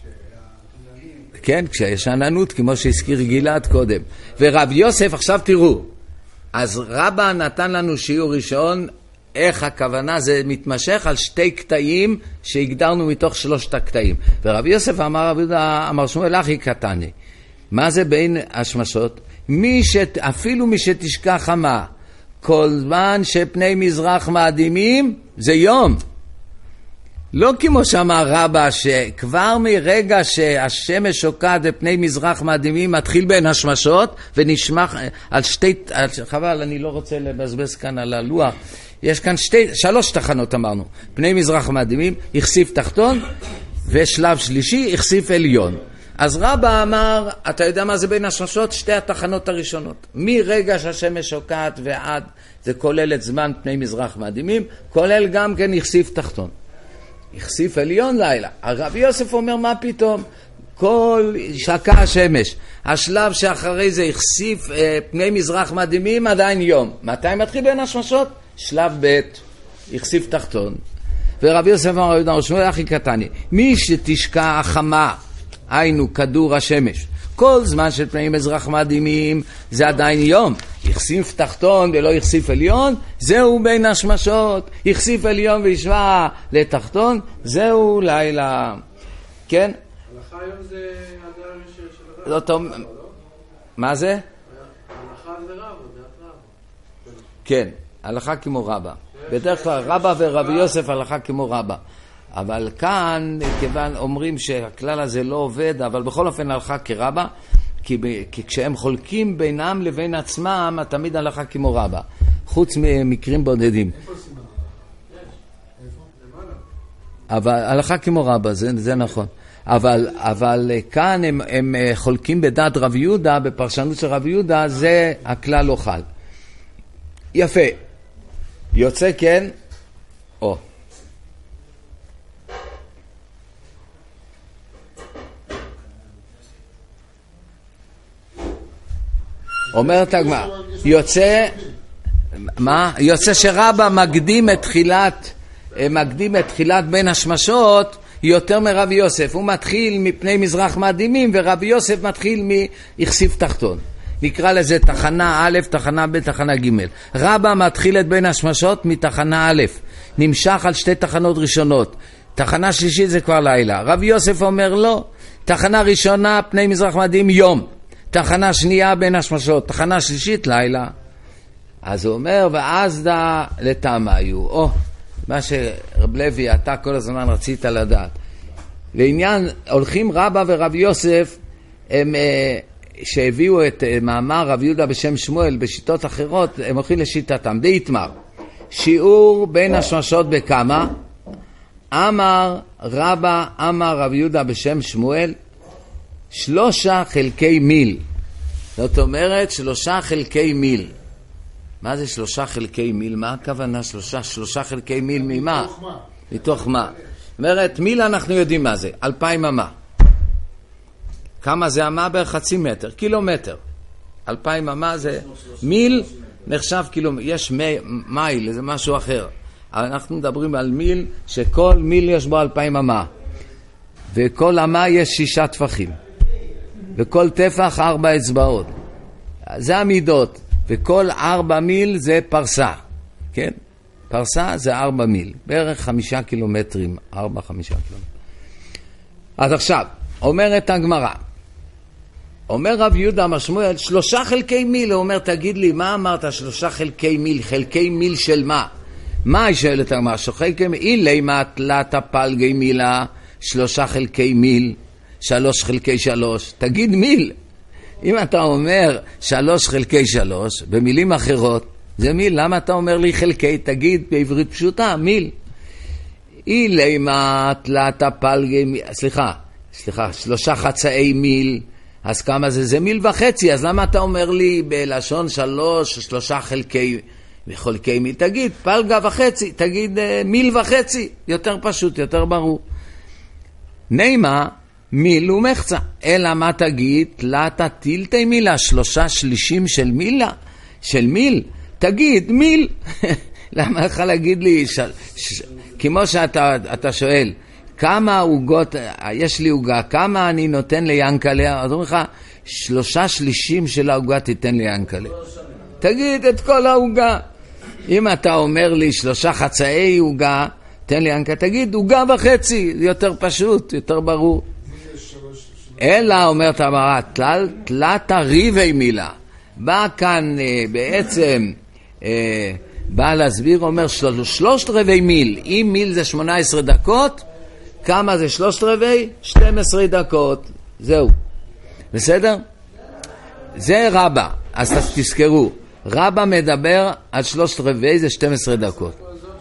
כן, כשיש עננות, כמו שהזכיר גלעד קודם. ורב יוסף, עכשיו תראו, אז רבא נתן לנו שיעור ראשון, איך הכוונה זה מתמשך על שתי קטעים שהגדרנו מתוך שלושת הקטעים. ורבי יוסף אמר, אמר שמואל אחי קטני. מה זה בין השמשות? מי שת, אפילו מי שתשקע חמה, כל זמן שפני מזרח מאדימים, זה יום. לא כמו שאמר רבא, שכבר מרגע שהשמש שוקעת ופני מזרח מאדימים, מתחיל בין השמשות, ונשמח על שתי, על, חבל, אני לא רוצה לבזבז כאן על הלוח, יש כאן שתי, שלוש תחנות אמרנו, פני מזרח מאדימים, יחסיף תחתון, ושלב שלישי, יחסיף עליון. אז רבא אמר, אתה יודע מה זה בין השמשות? שתי התחנות הראשונות. מרגע שהשמש שוקעת ועד, זה כולל את זמן פני מזרח מאדימים, כולל גם כן יחסיף תחתון. יחסיף עליון לילה. הרב יוסף אומר, מה פתאום? כל שקע השמש. השלב שאחרי זה יחסיף אה, פני מזרח מאדימים, עדיין יום. מתי מתחיל בין השמשות? שלב ב' יחסיף תחתון. ורב יוסף אמר, רבי יהודה שמואל אחי קטני, מי שתשקע החמה, היינו כדור השמש, כל זמן של פני מזרח מאדימים, זה עדיין יום. יחסיף תחתון ולא יחסיף עליון, זהו בין השמשות. יחסיף עליון וישווה לתחתון, זהו לילה. כן? הלכה היום זה הדרך של... זאת אומרת, מה זה? כן, הלכה כמו רבא. בדרך כלל רבא ורבי יוסף הלכה כמו רבא. אבל כאן, כיוון אומרים שהכלל הזה לא עובד, אבל בכל אופן הלכה כרבא, כי, ב, כי כשהם חולקים בינם לבין עצמם, תמיד הלכה כמו רבא. חוץ ממקרים בודדים. אבל הלכה כמו רבא, זה, זה נכון. אבל, אבל כאן הם, הם חולקים בדעת רב יהודה, בפרשנות של רב יהודה, זה הכלל לא חל. יפה. יוצא כן? או. אומרת הגמרא, יוצא, מה? יוצא שרבא מקדים את תחילת, מקדים את תחילת בין השמשות יותר מרבי יוסף. הוא מתחיל מפני מזרח מאדימים, ורבי יוסף מתחיל מיחסיף תחתון. נקרא לזה תחנה א', תחנה ב', תחנה ג'. רבא מתחיל את בין השמשות מתחנה א', נמשך על שתי תחנות ראשונות. תחנה שלישית זה כבר לילה. רבי יוסף אומר לא, תחנה ראשונה פני מזרח מאדימים יום, תחנה שנייה בין השמשות, תחנה שלישית לילה. אז הוא אומר, ואז דא לטעמה היו. או, מה שרב לוי, אתה כל הזמן רצית לדעת. לעניין, הולכים רבא ורב יוסף, הם, שהביאו את מאמר רב יהודה בשם שמואל בשיטות אחרות, הם הולכים לשיטתם. די יתמר. שיעור בין השמשות בכמה? אמר רבא, אמר רב יהודה בשם שמואל, שלושה חלקי מיל. זאת אומרת שלושה חלקי מיל. מה זה שלושה חלקי מיל? מה הכוונה שלושה, שלושה חלקי מיל ממה? מתוך מה? מתוך מה? זאת אומרת, מיל אנחנו יודעים מה זה, אלפיים אמה. כמה זה אמה? בערך חצי מטר, קילומטר. אלפיים אמה זה מיל, נחשב קילומטר. יש מי, מייל, זה משהו אחר. אנחנו מדברים על מיל, שכל מיל יש בו אלפיים אמה. וכל אמה יש שישה טפחים. וכל טפח ארבע אצבעות. זה המידות. וכל ארבע מיל זה פרסה. כן? פרסה זה ארבע מיל. בערך חמישה קילומטרים. ארבע, חמישה קילומטרים. אז עכשיו, אומרת הגמרא. אומר רב יהודה אמר שמואל, שלושה חלקי מיל. הוא אומר, תגיד לי, מה אמרת שלושה חלקי מיל? חלקי מיל של מה? מה היא שואלת הגמרא? חלקי מיל. אילי מה תלת פלגי מילה? שלושה חלקי מיל. שלוש חלקי שלוש, תגיד מיל. אם אתה אומר שלוש חלקי שלוש, במילים אחרות, זה מיל. למה אתה אומר לי חלקי? תגיד בעברית פשוטה, מיל. אילי מה תלת פלגי מיל, סליחה, סליחה, שלושה חצאי מיל, אז כמה זה? זה מיל וחצי, אז למה אתה אומר לי בלשון שלוש, שלושה חלקי, חלקי מיל? תגיד פלגה וחצי, תגיד מיל וחצי, יותר פשוט, יותר ברור. נימה, מיל ומחצה. אלא מה תגיד? תלתה טילתי מילה, שלושה שלישים של מילה, של מיל. תגיד מיל. למה לך להגיד לי, ש... ש... כמו שאתה אתה שואל, כמה עוגות, יש לי עוגה, כמה אני נותן ליאנקלה? אז אומר לך, שלושה שלישים של העוגה תיתן ליאנקלה. תגיד את כל העוגה. אם אתה אומר לי שלושה חצאי עוגה, תן לי אנקה, תגיד, עוגה וחצי, זה יותר פשוט, יותר ברור. אלא, אומרת המראה, תל, תלתה ריבי מילה. בא כאן אה, בעצם, אה, בא להסביר, אומר, של, שלושת רבי מיל. אם מיל זה שמונה עשרה דקות, כמה זה שלושת רבי? שתים עשרה דקות. זהו. בסדר? זה רבא. אז תזכרו, רבא מדבר על שלושת רבי, זה שתים עשרה דקות.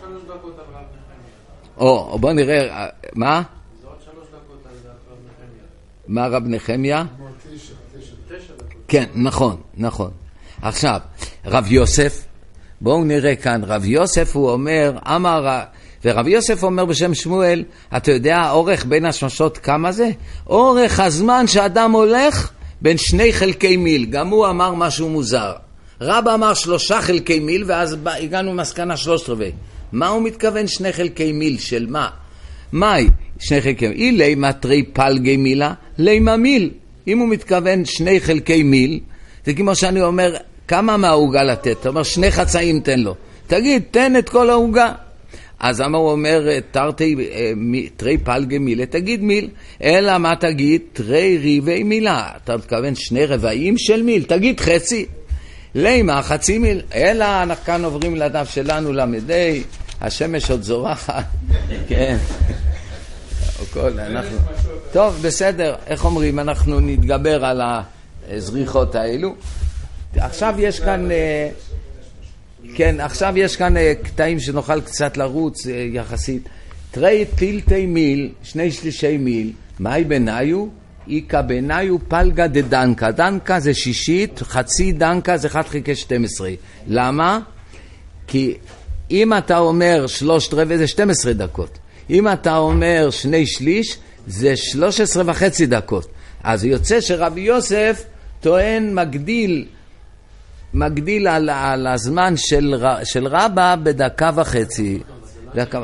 או, בוא נראה, מה? זה עוד שלוש דקות על דעת רב נחמיה. מה רב נחמיה? תשע, תשע דקות. כן, נכון, נכון. עכשיו, רב יוסף, בואו נראה כאן, רב יוסף הוא אומר, אמר, ורב יוסף אומר בשם שמואל, אתה יודע אורך בין השמשות כמה זה? אורך הזמן שאדם הולך בין שני חלקי מיל, גם הוא אמר משהו מוזר. רב אמר שלושה חלקי מיל, ואז הגענו למסקנה שלושת רבעי. מה הוא מתכוון שני חלקי מיל? של מה? מהי שני חלקי מיל? אילי מטרי פלגי מילה, לימה מיל. אם הוא מתכוון שני חלקי מיל, זה כמו שאני אומר, כמה מהעוגה לתת? אתה אומר, שני חצאים תן לו. תגיד, תן את כל העוגה. אז אמר הוא אומר, תרתי תרי פלגי מילה, תגיד מיל. אלא מה תגיד? תרי ריבי מילה. אתה מתכוון שני רבעים של מיל, תגיד חצי. לימה חצי מיל, אלא אנחנו כאן עוברים לדף שלנו למדי, השמש עוד זורחת, כן. אנחנו... טוב, בסדר, איך אומרים, אנחנו נתגבר על הזריחות האלו. עכשיו יש כאן, כן, עכשיו יש כאן קטעים שנוכל קצת לרוץ יחסית. תראי פילטי מיל, שני שלישי מיל, מהי ביניו? איקה ביניו פלגה דדנקה. דנקה זה שישית, חצי דנקה זה אחד חלקי שתים עשרה. למה? כי אם אתה אומר שלושת רבעי זה שתים עשרה דקות. אם אתה אומר שני שליש זה שלוש עשרה וחצי דקות. אז יוצא שרבי יוסף טוען מגדיל, מגדיל על, על הזמן של, של רבא בדקה וחצי. דקה...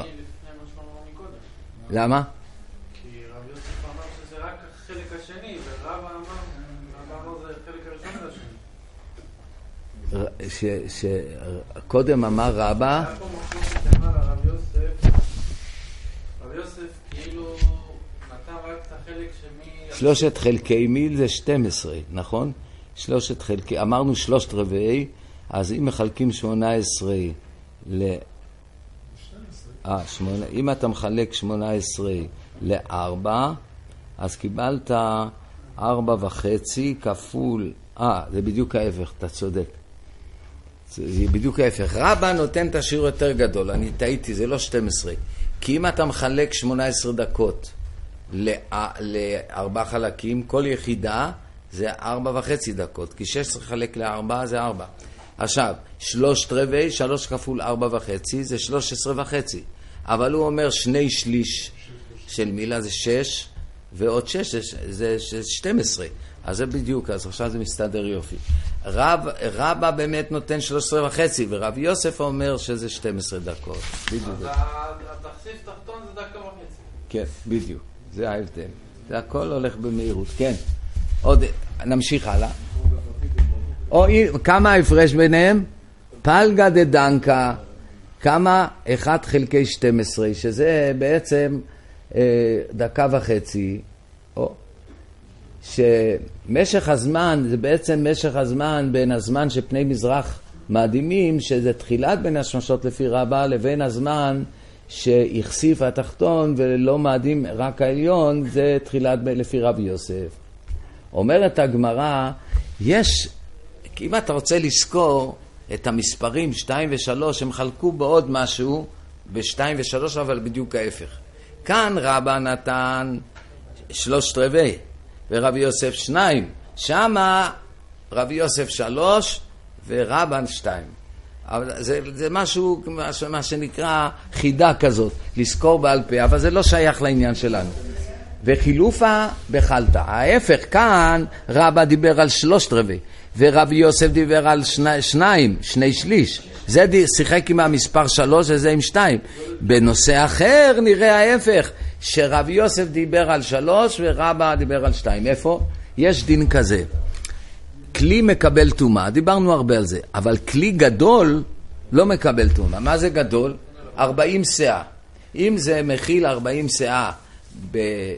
למה? כי רבי יוסף אמר שזה רק החלק השני, ורבא אמר, רבא אמר זה החלק הראשון לשני. שקודם אמר רבא... היה פה מקום שאמר הרב יוסף, רבי יוסף כאילו נתן רק את החלק שמי... שלושת חלקי מיל זה שתים עשרה, נכון? שלושת חלקי, אמרנו שלושת רבעי, אז אם מחלקים שמונה עשרה ל... אה, שמונה, אם אתה מחלק שמונה עשרה לארבע, אז קיבלת ארבע וחצי כפול, אה, זה בדיוק ההפך, אתה צודק. זה, זה בדיוק ההפך. רבא נותן את השיעור יותר גדול, אני טעיתי, זה לא שתים עשרה. כי אם אתה מחלק שמונה עשרה דקות לארבע חלקים, כל יחידה זה ארבע וחצי דקות, כי שש עשרה חלק לארבע זה ארבע. עכשיו, שלושת רבעי, שלוש כפול ארבע וחצי, זה שלוש עשרה וחצי. אבל הוא אומר שני שליש של מילה זה שש, ועוד שש זה שתים עשרה. אז זה בדיוק, אז עכשיו זה מסתדר יופי. רב, רבא באמת נותן שלוש עשרה וחצי, ורב יוסף אומר שזה שתים עשרה דקות. בדיוק. אז התחשיב תחתון זה דקה וחצי. כן, בדיוק. זה ההבדל. זה הכל הולך במהירות. כן. עוד, נמשיך הלאה. או, כמה ההפרש ביניהם? פלגה דדנקה, כמה? אחד חלקי שתים עשרה, שזה בעצם אה, דקה וחצי, או, שמשך הזמן, זה בעצם משך הזמן בין הזמן שפני מזרח מאדימים, שזה תחילת בין השמשות לפי רבא, לבין הזמן שהכסיף התחתון ולא מאדים רק העליון, זה תחילת לפי רבי יוסף. אומרת הגמרא, יש... אם אתה רוצה לזכור את המספרים שתיים ושלוש, הם חלקו בעוד משהו ב-שתיים ושלוש, אבל בדיוק ההפך. כאן רבא נתן שלושת רבעי, ורבי יוסף שניים. שמה רבי יוסף שלוש, ורבן שתיים. אבל זה, זה משהו, מה שנקרא חידה כזאת, לזכור בעל פה, אבל זה לא שייך לעניין שלנו. וחילופה בחלטה. ההפך, כאן רבא דיבר על שלושת רבעי, ורבי יוסף דיבר על שני, שניים, שני שליש. זה שיחק עם המספר שלוש, וזה עם שתיים. בנושא אחר נראה ההפך, שרבי יוסף דיבר על שלוש, ורבא דיבר על שתיים. איפה? יש דין כזה. כלי מקבל תומה, דיברנו הרבה על זה, אבל כלי גדול לא מקבל תומה. מה זה גדול? ארבעים שאה. אם זה מכיל ארבעים שאה ב...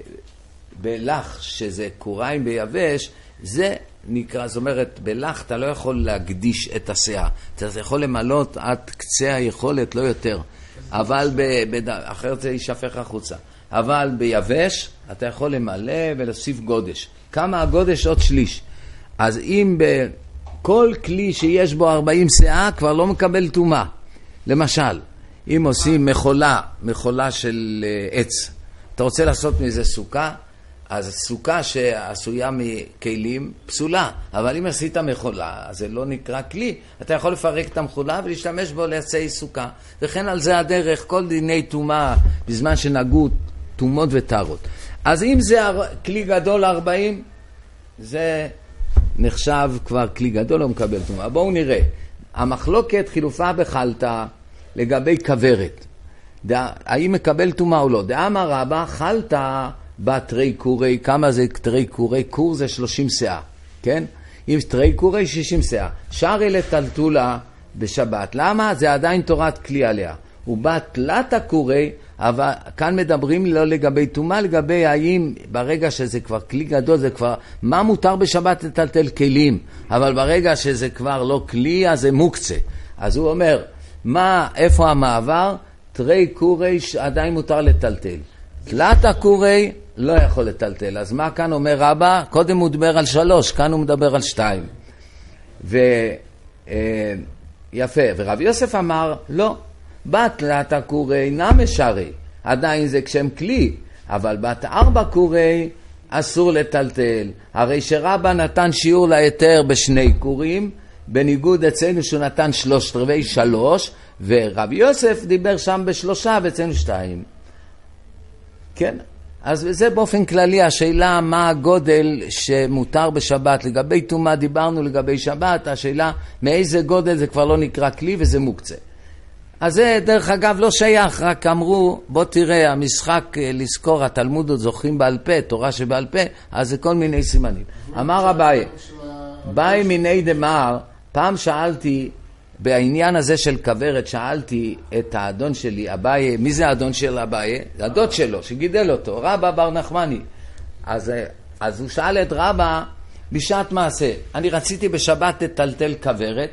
בלח, שזה קוריים ביבש, זה נקרא, זאת אומרת, בלח אתה לא יכול להקדיש את השאה, אתה יכול למלות עד קצה היכולת, לא יותר, אבל ב... ב... אחרת זה יישפך החוצה. אבל ביבש אתה יכול למלא ולהוסיף גודש. כמה הגודש? עוד שליש. אז אם בכל כלי שיש בו ארבעים שאה כבר לא מקבל תומה. למשל, אם עושים מחולה, מחולה של עץ, אתה רוצה לעשות מזה סוכה, אז סוכה שעשויה מכלים פסולה, אבל אם עשית מחולה, אז זה לא נקרא כלי, אתה יכול לפרק את המחולה ולהשתמש בו לעצי סוכה. וכן על זה הדרך, כל דיני תומה בזמן שנגעו תומות וטהרות. אז אם זה כלי גדול ארבעים, זה נחשב כבר כלי גדול, לא מקבל תומה. בואו נראה. המחלוקת חילופה בחלטה לגבי כברת. דה, האם מקבל תומה או לא? דאמר רבא, חלטה בתרי קורי, כמה זה תרי קורי? קור זה שלושים שאה, כן? אם תרי קורי, שישים שאה. שרי לטלטולה בשבת. למה? זה עדיין תורת כלי עליה. ובתלת הקורי, אבל כאן מדברים לא לגבי תומה, לגבי האם ברגע שזה כבר כלי גדול, זה כבר, מה מותר בשבת לטלטל כלים, אבל ברגע שזה כבר לא כלי, אז זה מוקצה. אז הוא אומר, מה, איפה המעבר? תרי קורי עדיין מותר לטלטל. תלת הקורי לא יכול לטלטל. אז מה כאן אומר רבא? קודם הוא מדבר על שלוש, כאן הוא מדבר על שתיים. ו... אה, יפה. ורבי יוסף אמר, לא. בת תלת הקורי אינה משרי. עדיין זה כשם כלי. אבל בת ארבע קורי אסור לטלטל. הרי שרבא נתן שיעור ליתר בשני קורים, בניגוד אצלנו שהוא נתן שלושת רבעי שלוש, ורבי יוסף דיבר שם בשלושה ואצלנו שתיים. כן? אז זה באופן כללי השאלה מה הגודל שמותר בשבת. לגבי תומה דיברנו לגבי שבת, השאלה מאיזה גודל זה כבר לא נקרא כלי וזה מוקצה. אז זה דרך אגב לא שייך, רק אמרו בוא תראה המשחק לזכור התלמוד עוד זוכרים בעל פה, תורה שבעל פה, אז זה כל מיני סימנים. אמר אביי, באי מיני דמר, פעם שאלתי בעניין הזה של כברת, שאלתי את האדון שלי, אביי, מי זה האדון של אביי? זה הדוד שלו, שגידל אותו, רבא בר נחמני. אז, אז הוא שאל את רבא בשעת מעשה, אני רציתי בשבת לטלטל כברת,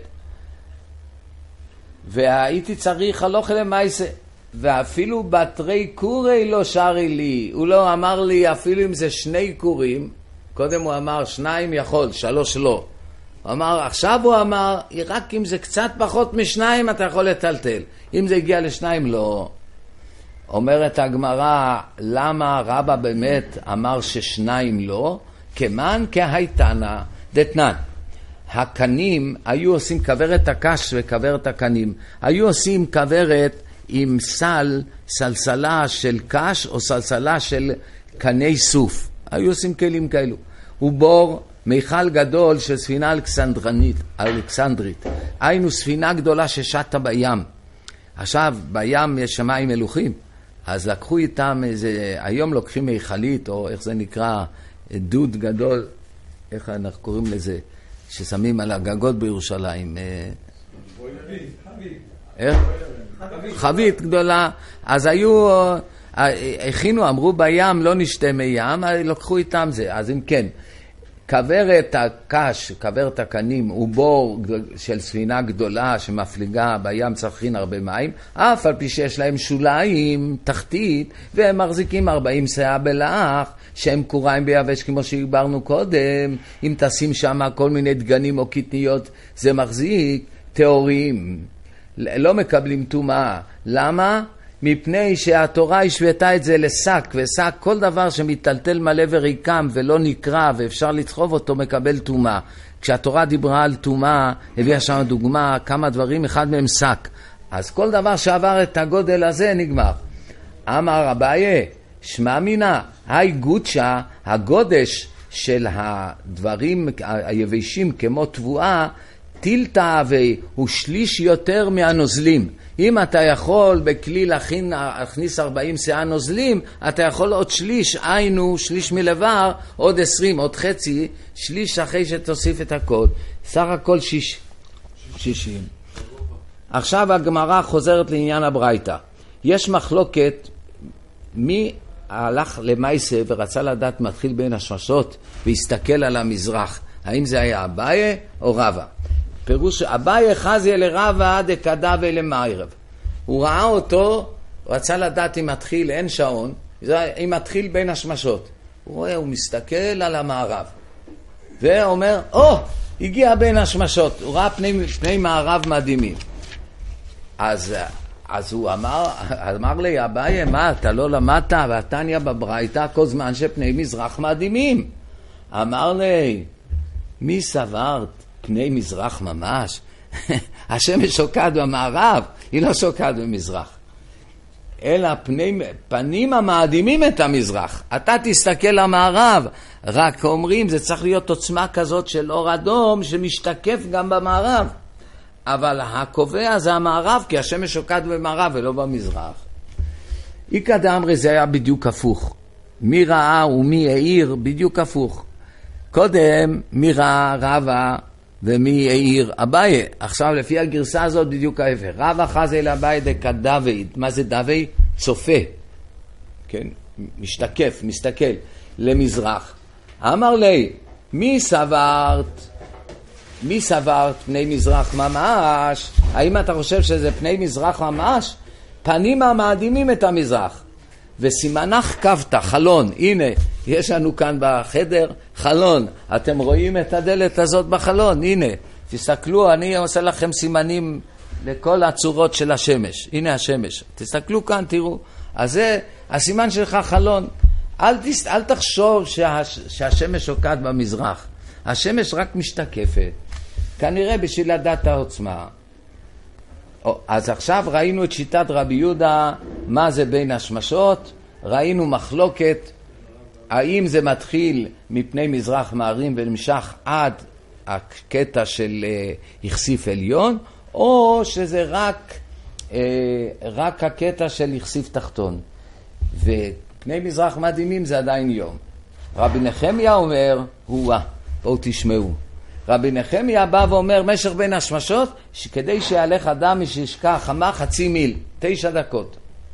והייתי צריך הלוך למעשה, ואפילו בתרי קורי לא שרי לי, הוא לא אמר לי אפילו אם זה שני קורים, קודם הוא אמר שניים יכול, שלוש לא. הוא אמר, עכשיו הוא אמר, רק אם זה קצת פחות משניים אתה יכול לטלטל. אם זה הגיע לשניים לא. אומרת הגמרא, למה רבא באמת אמר ששניים לא? כמן כהייתנה דתנן. הקנים היו עושים כברת הקש וכברת הקנים. היו עושים כברת עם סל, סלסלה של קש או סלסלה של קני סוף. היו עושים כלים כאלו. הוא בור מיכל גדול של ספינה אלכסנדרנית, אלכסנדרית. היינו ספינה גדולה ששטה בים. עכשיו, בים יש שמיים מלוכים. אז לקחו איתם איזה, היום לוקחים מיכלית, או איך זה נקרא, דוד גדול, איך אנחנו קוראים לזה, ששמים על הגגות בירושלים. איך? חבית גדולה. אז היו, הכינו, אמרו בים, לא נשתה מים, לקחו איתם זה. אז אם כן, כברת הקש, כברת הקנים, הוא בור של ספינה גדולה שמפליגה בים, צריכים הרבה מים, אף על פי שיש להם שוליים, תחתית, והם מחזיקים ארבעים שאה בלח, שהם קוראים ביבש כמו שהגברנו קודם. אם תשים שם כל מיני דגנים או קטניות, זה מחזיק תיאורים. לא מקבלים תומה. למה? מפני שהתורה השוותה את זה לשק, ושק כל דבר שמטלטל מלא וריקם ולא נקרא ואפשר לדחוב אותו מקבל תומה. כשהתורה דיברה על תומה, הביאה שם דוגמה כמה דברים, אחד מהם שק. אז כל דבר שעבר את הגודל הזה נגמר. אמר אביי, שמע מינה, היי גודשה, הגודש של הדברים היבשים כמו תבואה, טילטה והוא שליש יותר מהנוזלים. אם אתה יכול בכלי להכין, להכניס ארבעים שאה נוזלים, אתה יכול עוד שליש, היינו שליש מלבר, עוד עשרים, עוד חצי, שליש אחרי שתוסיף את הכל. סך הכל שיש, שישים. עכשיו הגמרא חוזרת לעניין הברייתא. יש מחלוקת, מי הלך למעשה ורצה לדעת מתחיל בין השמשות והסתכל על המזרח. האם זה היה אביי או רבא? פירוש אביי חזי לרבא דקדבי למערב. הוא ראה אותו, רצה לדעת אם מתחיל, אין שעון, אם מתחיל בין השמשות. הוא רואה, הוא מסתכל על המערב. ואומר, או, הגיע בין השמשות. הוא ראה פני, פני מערב מדהימים. אז, אז הוא אמר, אמר לי, אביי, מה, אתה לא למדת, והתניא בברייתא, כל זמן שפני מזרח מדהימים. אמר לי, מי סברת? פני מזרח ממש. השמש שוקעת במערב, היא לא שוקעת במזרח. אלא פני, פנים המאדימים את המזרח. אתה תסתכל למערב, רק אומרים, זה צריך להיות עוצמה כזאת של אור אדום שמשתקף גם במערב. אבל הקובע זה המערב, כי השמש שוקעת במערב ולא במזרח. איקא דאמרי זה היה בדיוק הפוך. מי ראה ומי העיר בדיוק הפוך. קודם מי ראה רבא ומי העיר אביי. עכשיו לפי הגרסה הזאת בדיוק ההפך. רבא חזי לאביי דקדבי. מה זה דבי? צופה. כן? משתקף, מסתכל למזרח. אמר לי, מי סברת? מי סברת פני מזרח ממש? האם אתה חושב שזה פני מזרח ממש? פנים המאדימים את המזרח. וסימנך קבתה, חלון. הנה, יש לנו כאן בחדר חלון. אתם רואים את הדלת הזאת בחלון? הנה, תסתכלו, אני עושה לכם סימנים לכל הצורות של השמש. הנה השמש. תסתכלו כאן, תראו. אז זה הסימן שלך חלון. אל, תס... אל תחשוב שהש... שהשמש שוקעת במזרח. השמש רק משתקפת. כנראה בשביל לדעת העוצמה. אז עכשיו ראינו את שיטת רבי יהודה, מה זה בין השמשות, ראינו מחלוקת, האם זה מתחיל מפני מזרח מערים ונמשך עד הקטע של יחסיף עליון, או שזה רק, רק הקטע של יחסיף תחתון. ופני מזרח מדהימים זה עדיין יום. רבי נחמיה אומר, הואה, בואו תשמעו. רבי נחמיה בא ואומר, משך בין השמשות, שכדי שיהלך אדם מששקע חמה חצי מיל, תשע דקות.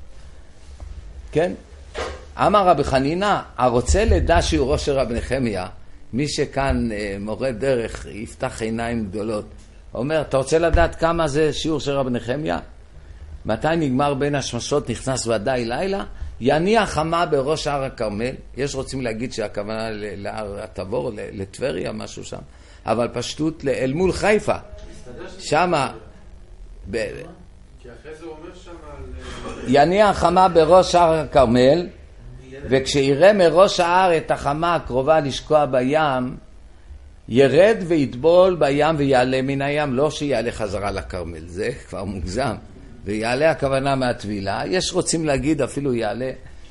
כן? אמר רבי חנינה, הרוצה לדע שיעורו של רבי נחמיה, מי שכאן אה, מורה דרך, יפתח עיניים גדולות. אומר, אתה רוצה לדעת כמה זה שיעור של רבי נחמיה? מתי נגמר בין השמשות, נכנס ודאי לילה? יניע חמה בראש הר הכרמל. יש רוצים להגיד שהכוונה להר התבור, לטבריה, משהו שם. אבל פשטות אל מול חיפה. שמה... כי אחרי זה הוא אומר שם על... יניע חמה בראש הר הכרמל, וכשיראה מראש ההר את החמה הקרובה לשקוע בים, ירד ויטבול בים ויעלה מן הים, לא שיעלה חזרה לכרמל, זה כבר מוגזם. ויעלה הכוונה מהטבילה, יש רוצים להגיד אפילו יעלה.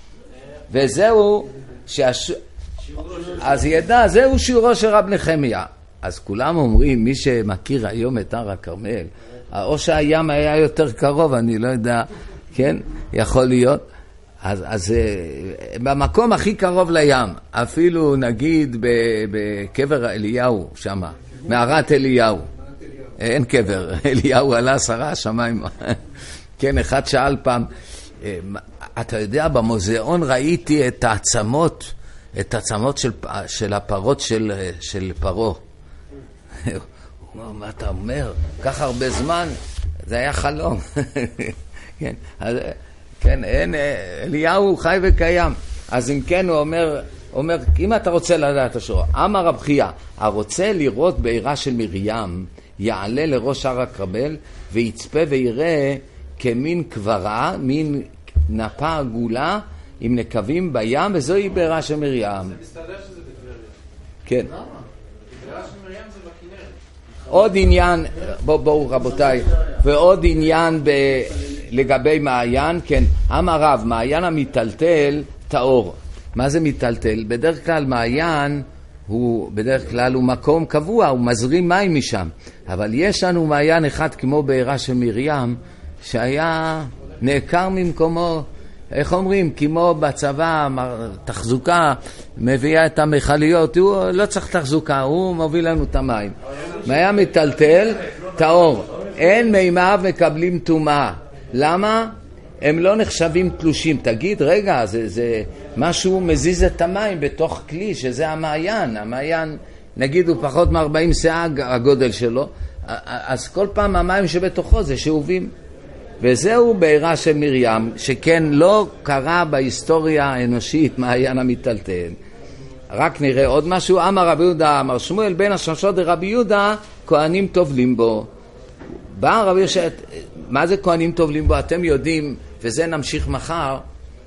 וזהו, שהש... אז ידע, זהו שיעורו של רב נחמיה. אז כולם אומרים, מי שמכיר היום את הר הכרמל, או שהים היה יותר קרוב, אני לא יודע, כן, יכול להיות. אז, אז במקום הכי קרוב לים, אפילו נגיד בקבר אליהו שם, מערת אליהו, אין קבר, אליהו עלה עשרה השמיים. כן, אחד שאל פעם, אתה יודע, במוזיאון ראיתי את העצמות, את העצמות של, של הפרות של, של פרו. הוא אומר, מה אתה אומר? כך הרבה זמן, זה היה חלום. כן, אז, כן, אין, אליהו חי וקיים. אז אם כן, הוא אומר, אומר, אם אתה רוצה לדעת השור, אמר רב חייא, הרוצה לראות בעירה של מרים, יעלה לראש הר הכרמל, ויצפה ויראה כמין קברה, מין נפה עגולה, עם נקבים בים, וזוהי בעירה של מרים. זה מסתדר שזה בטבריה. כן. למה? בעירה של מרים זה בכנרת. עוד עניין, בואו בוא, רבותיי, ועוד עניין ב... לגבי מעיין, כן, אמר רב, מעיין המטלטל טהור. מה זה מטלטל? בדרך כלל מעיין הוא, בדרך כלל הוא מקום קבוע, הוא מזרים מים משם. אבל יש לנו מעיין אחד כמו בעירה של מרים, שהיה נעקר ממקומו, איך אומרים, כמו בצבא, תחזוקה, מביאה את המכליות, הוא לא צריך תחזוקה, הוא מוביל לנו את המים. מעיין מטלטל טהור, אין מימיו מקבלים טומאה. למה? הם לא נחשבים תלושים. תגיד, רגע, זה, זה משהו מזיז את המים בתוך כלי, שזה המעיין. המעיין, נגיד, הוא פחות מ-ארבעים שאה הגודל שלו, אז כל פעם המים שבתוכו זה שאובים. וזהו בעירה של מרים, שכן לא קרה בהיסטוריה האנושית מעיין המטלטל. רק נראה עוד משהו. אמר רבי יהודה, אמר שמואל, בין השמשות לרבי יהודה, כהנים טובלים בו. בא רבי יהודה, מה זה כהנים טובלים בו? אתם יודעים, וזה נמשיך מחר,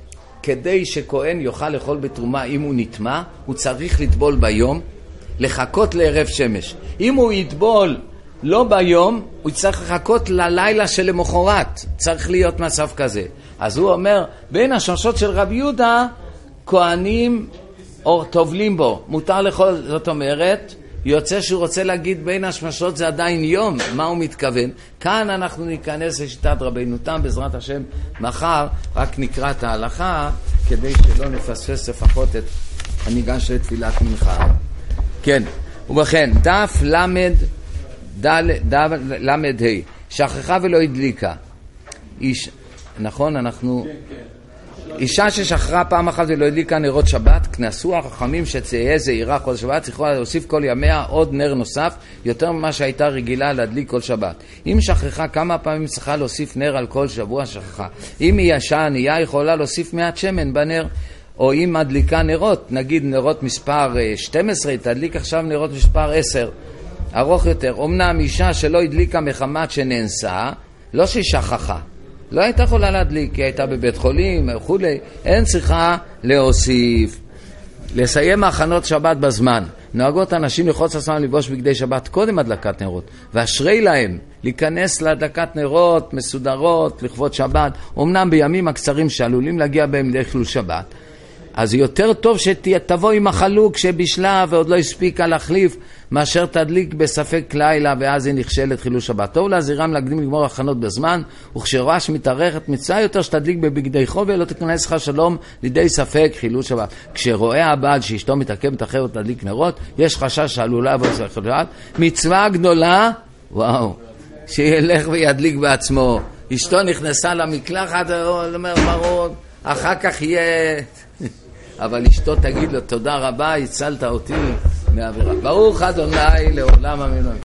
כדי שכהן יוכל לאכול בתרומה אם הוא נטמע, הוא צריך לטבול ביום, לחכות לערב שמש. אם הוא יטבול לא ביום, הוא צריך לחכות ללילה של למחרת. צריך להיות מצב כזה. אז הוא אומר, בין השמשות של רבי יהודה, כהנים או טובלים בו. מותר לאכול, זאת אומרת, יוצא שהוא רוצה להגיד בין השמשות זה עדיין יום, מה הוא מתכוון? כאן אנחנו ניכנס לשיטת רבינו תם, בעזרת השם מחר, רק נקרא את ההלכה, כדי שלא נפספס לפחות את הניגש לתפילת מנחה. כן, ובכן, דף למד, דף למד ה', שכחה ולא הדליקה. איש, נכון, אנחנו... כן, כן. אישה ששחרה פעם אחת ולא הדליקה נרות שבת, כנסו החכמים שתהיה זהירה כל שבת, צריכה להוסיף כל ימיה עוד נר נוסף, יותר ממה שהייתה רגילה להדליק כל שבת. אם שכחה כמה פעמים צריכה להוסיף נר על כל שבוע שכחה. אם היא אישה ענייה יכולה להוסיף מעט שמן בנר, או אם מדליקה נרות, נגיד נרות מספר שתים עשרה, תדליק עכשיו נרות מספר עשר, ארוך יותר. אמנם אישה שלא הדליקה מחמת שנאנסה, לא ששכחה, לא הייתה יכולה להדליק, כי הייתה בבית חולים וכולי, אין צריכה להוסיף. לסיים הכנות שבת בזמן. נוהגות אנשים לחוץ עצמם לבוש בגדי שבת קודם הדלקת נרות, ואשרי להם להיכנס להדלקת נרות מסודרות לכבוד שבת, אמנם בימים הקצרים שעלולים להגיע בהם לידי חילול שבת. אז יותר טוב שתבוא עם החלוק שבשלה ועוד לא הספיקה להחליף, מאשר תדליק בספק לילה ואז היא נכשלת חילול שבת. טוב להזהירם להקדים לגמור הכנות בזמן, וכשרש מתארכת מצווה יותר שתדליק בבגדי חול ולא תיכנס לך שלום לידי ספק חילול שבת. כשרואה הבעל שאשתו מתעכבת אחרת תדליק נרות, יש חשש שעלולה לבוא חילול שבת. מצווה גדולה, וואו, שילך וידליק בעצמו. אשתו נכנסה למקלחת, אומר ברור, אחר כך יהיה... אבל אשתו תגיד לו תודה רבה, הצלת אותי מעבירה. ברוך אדוני לעולם אמן.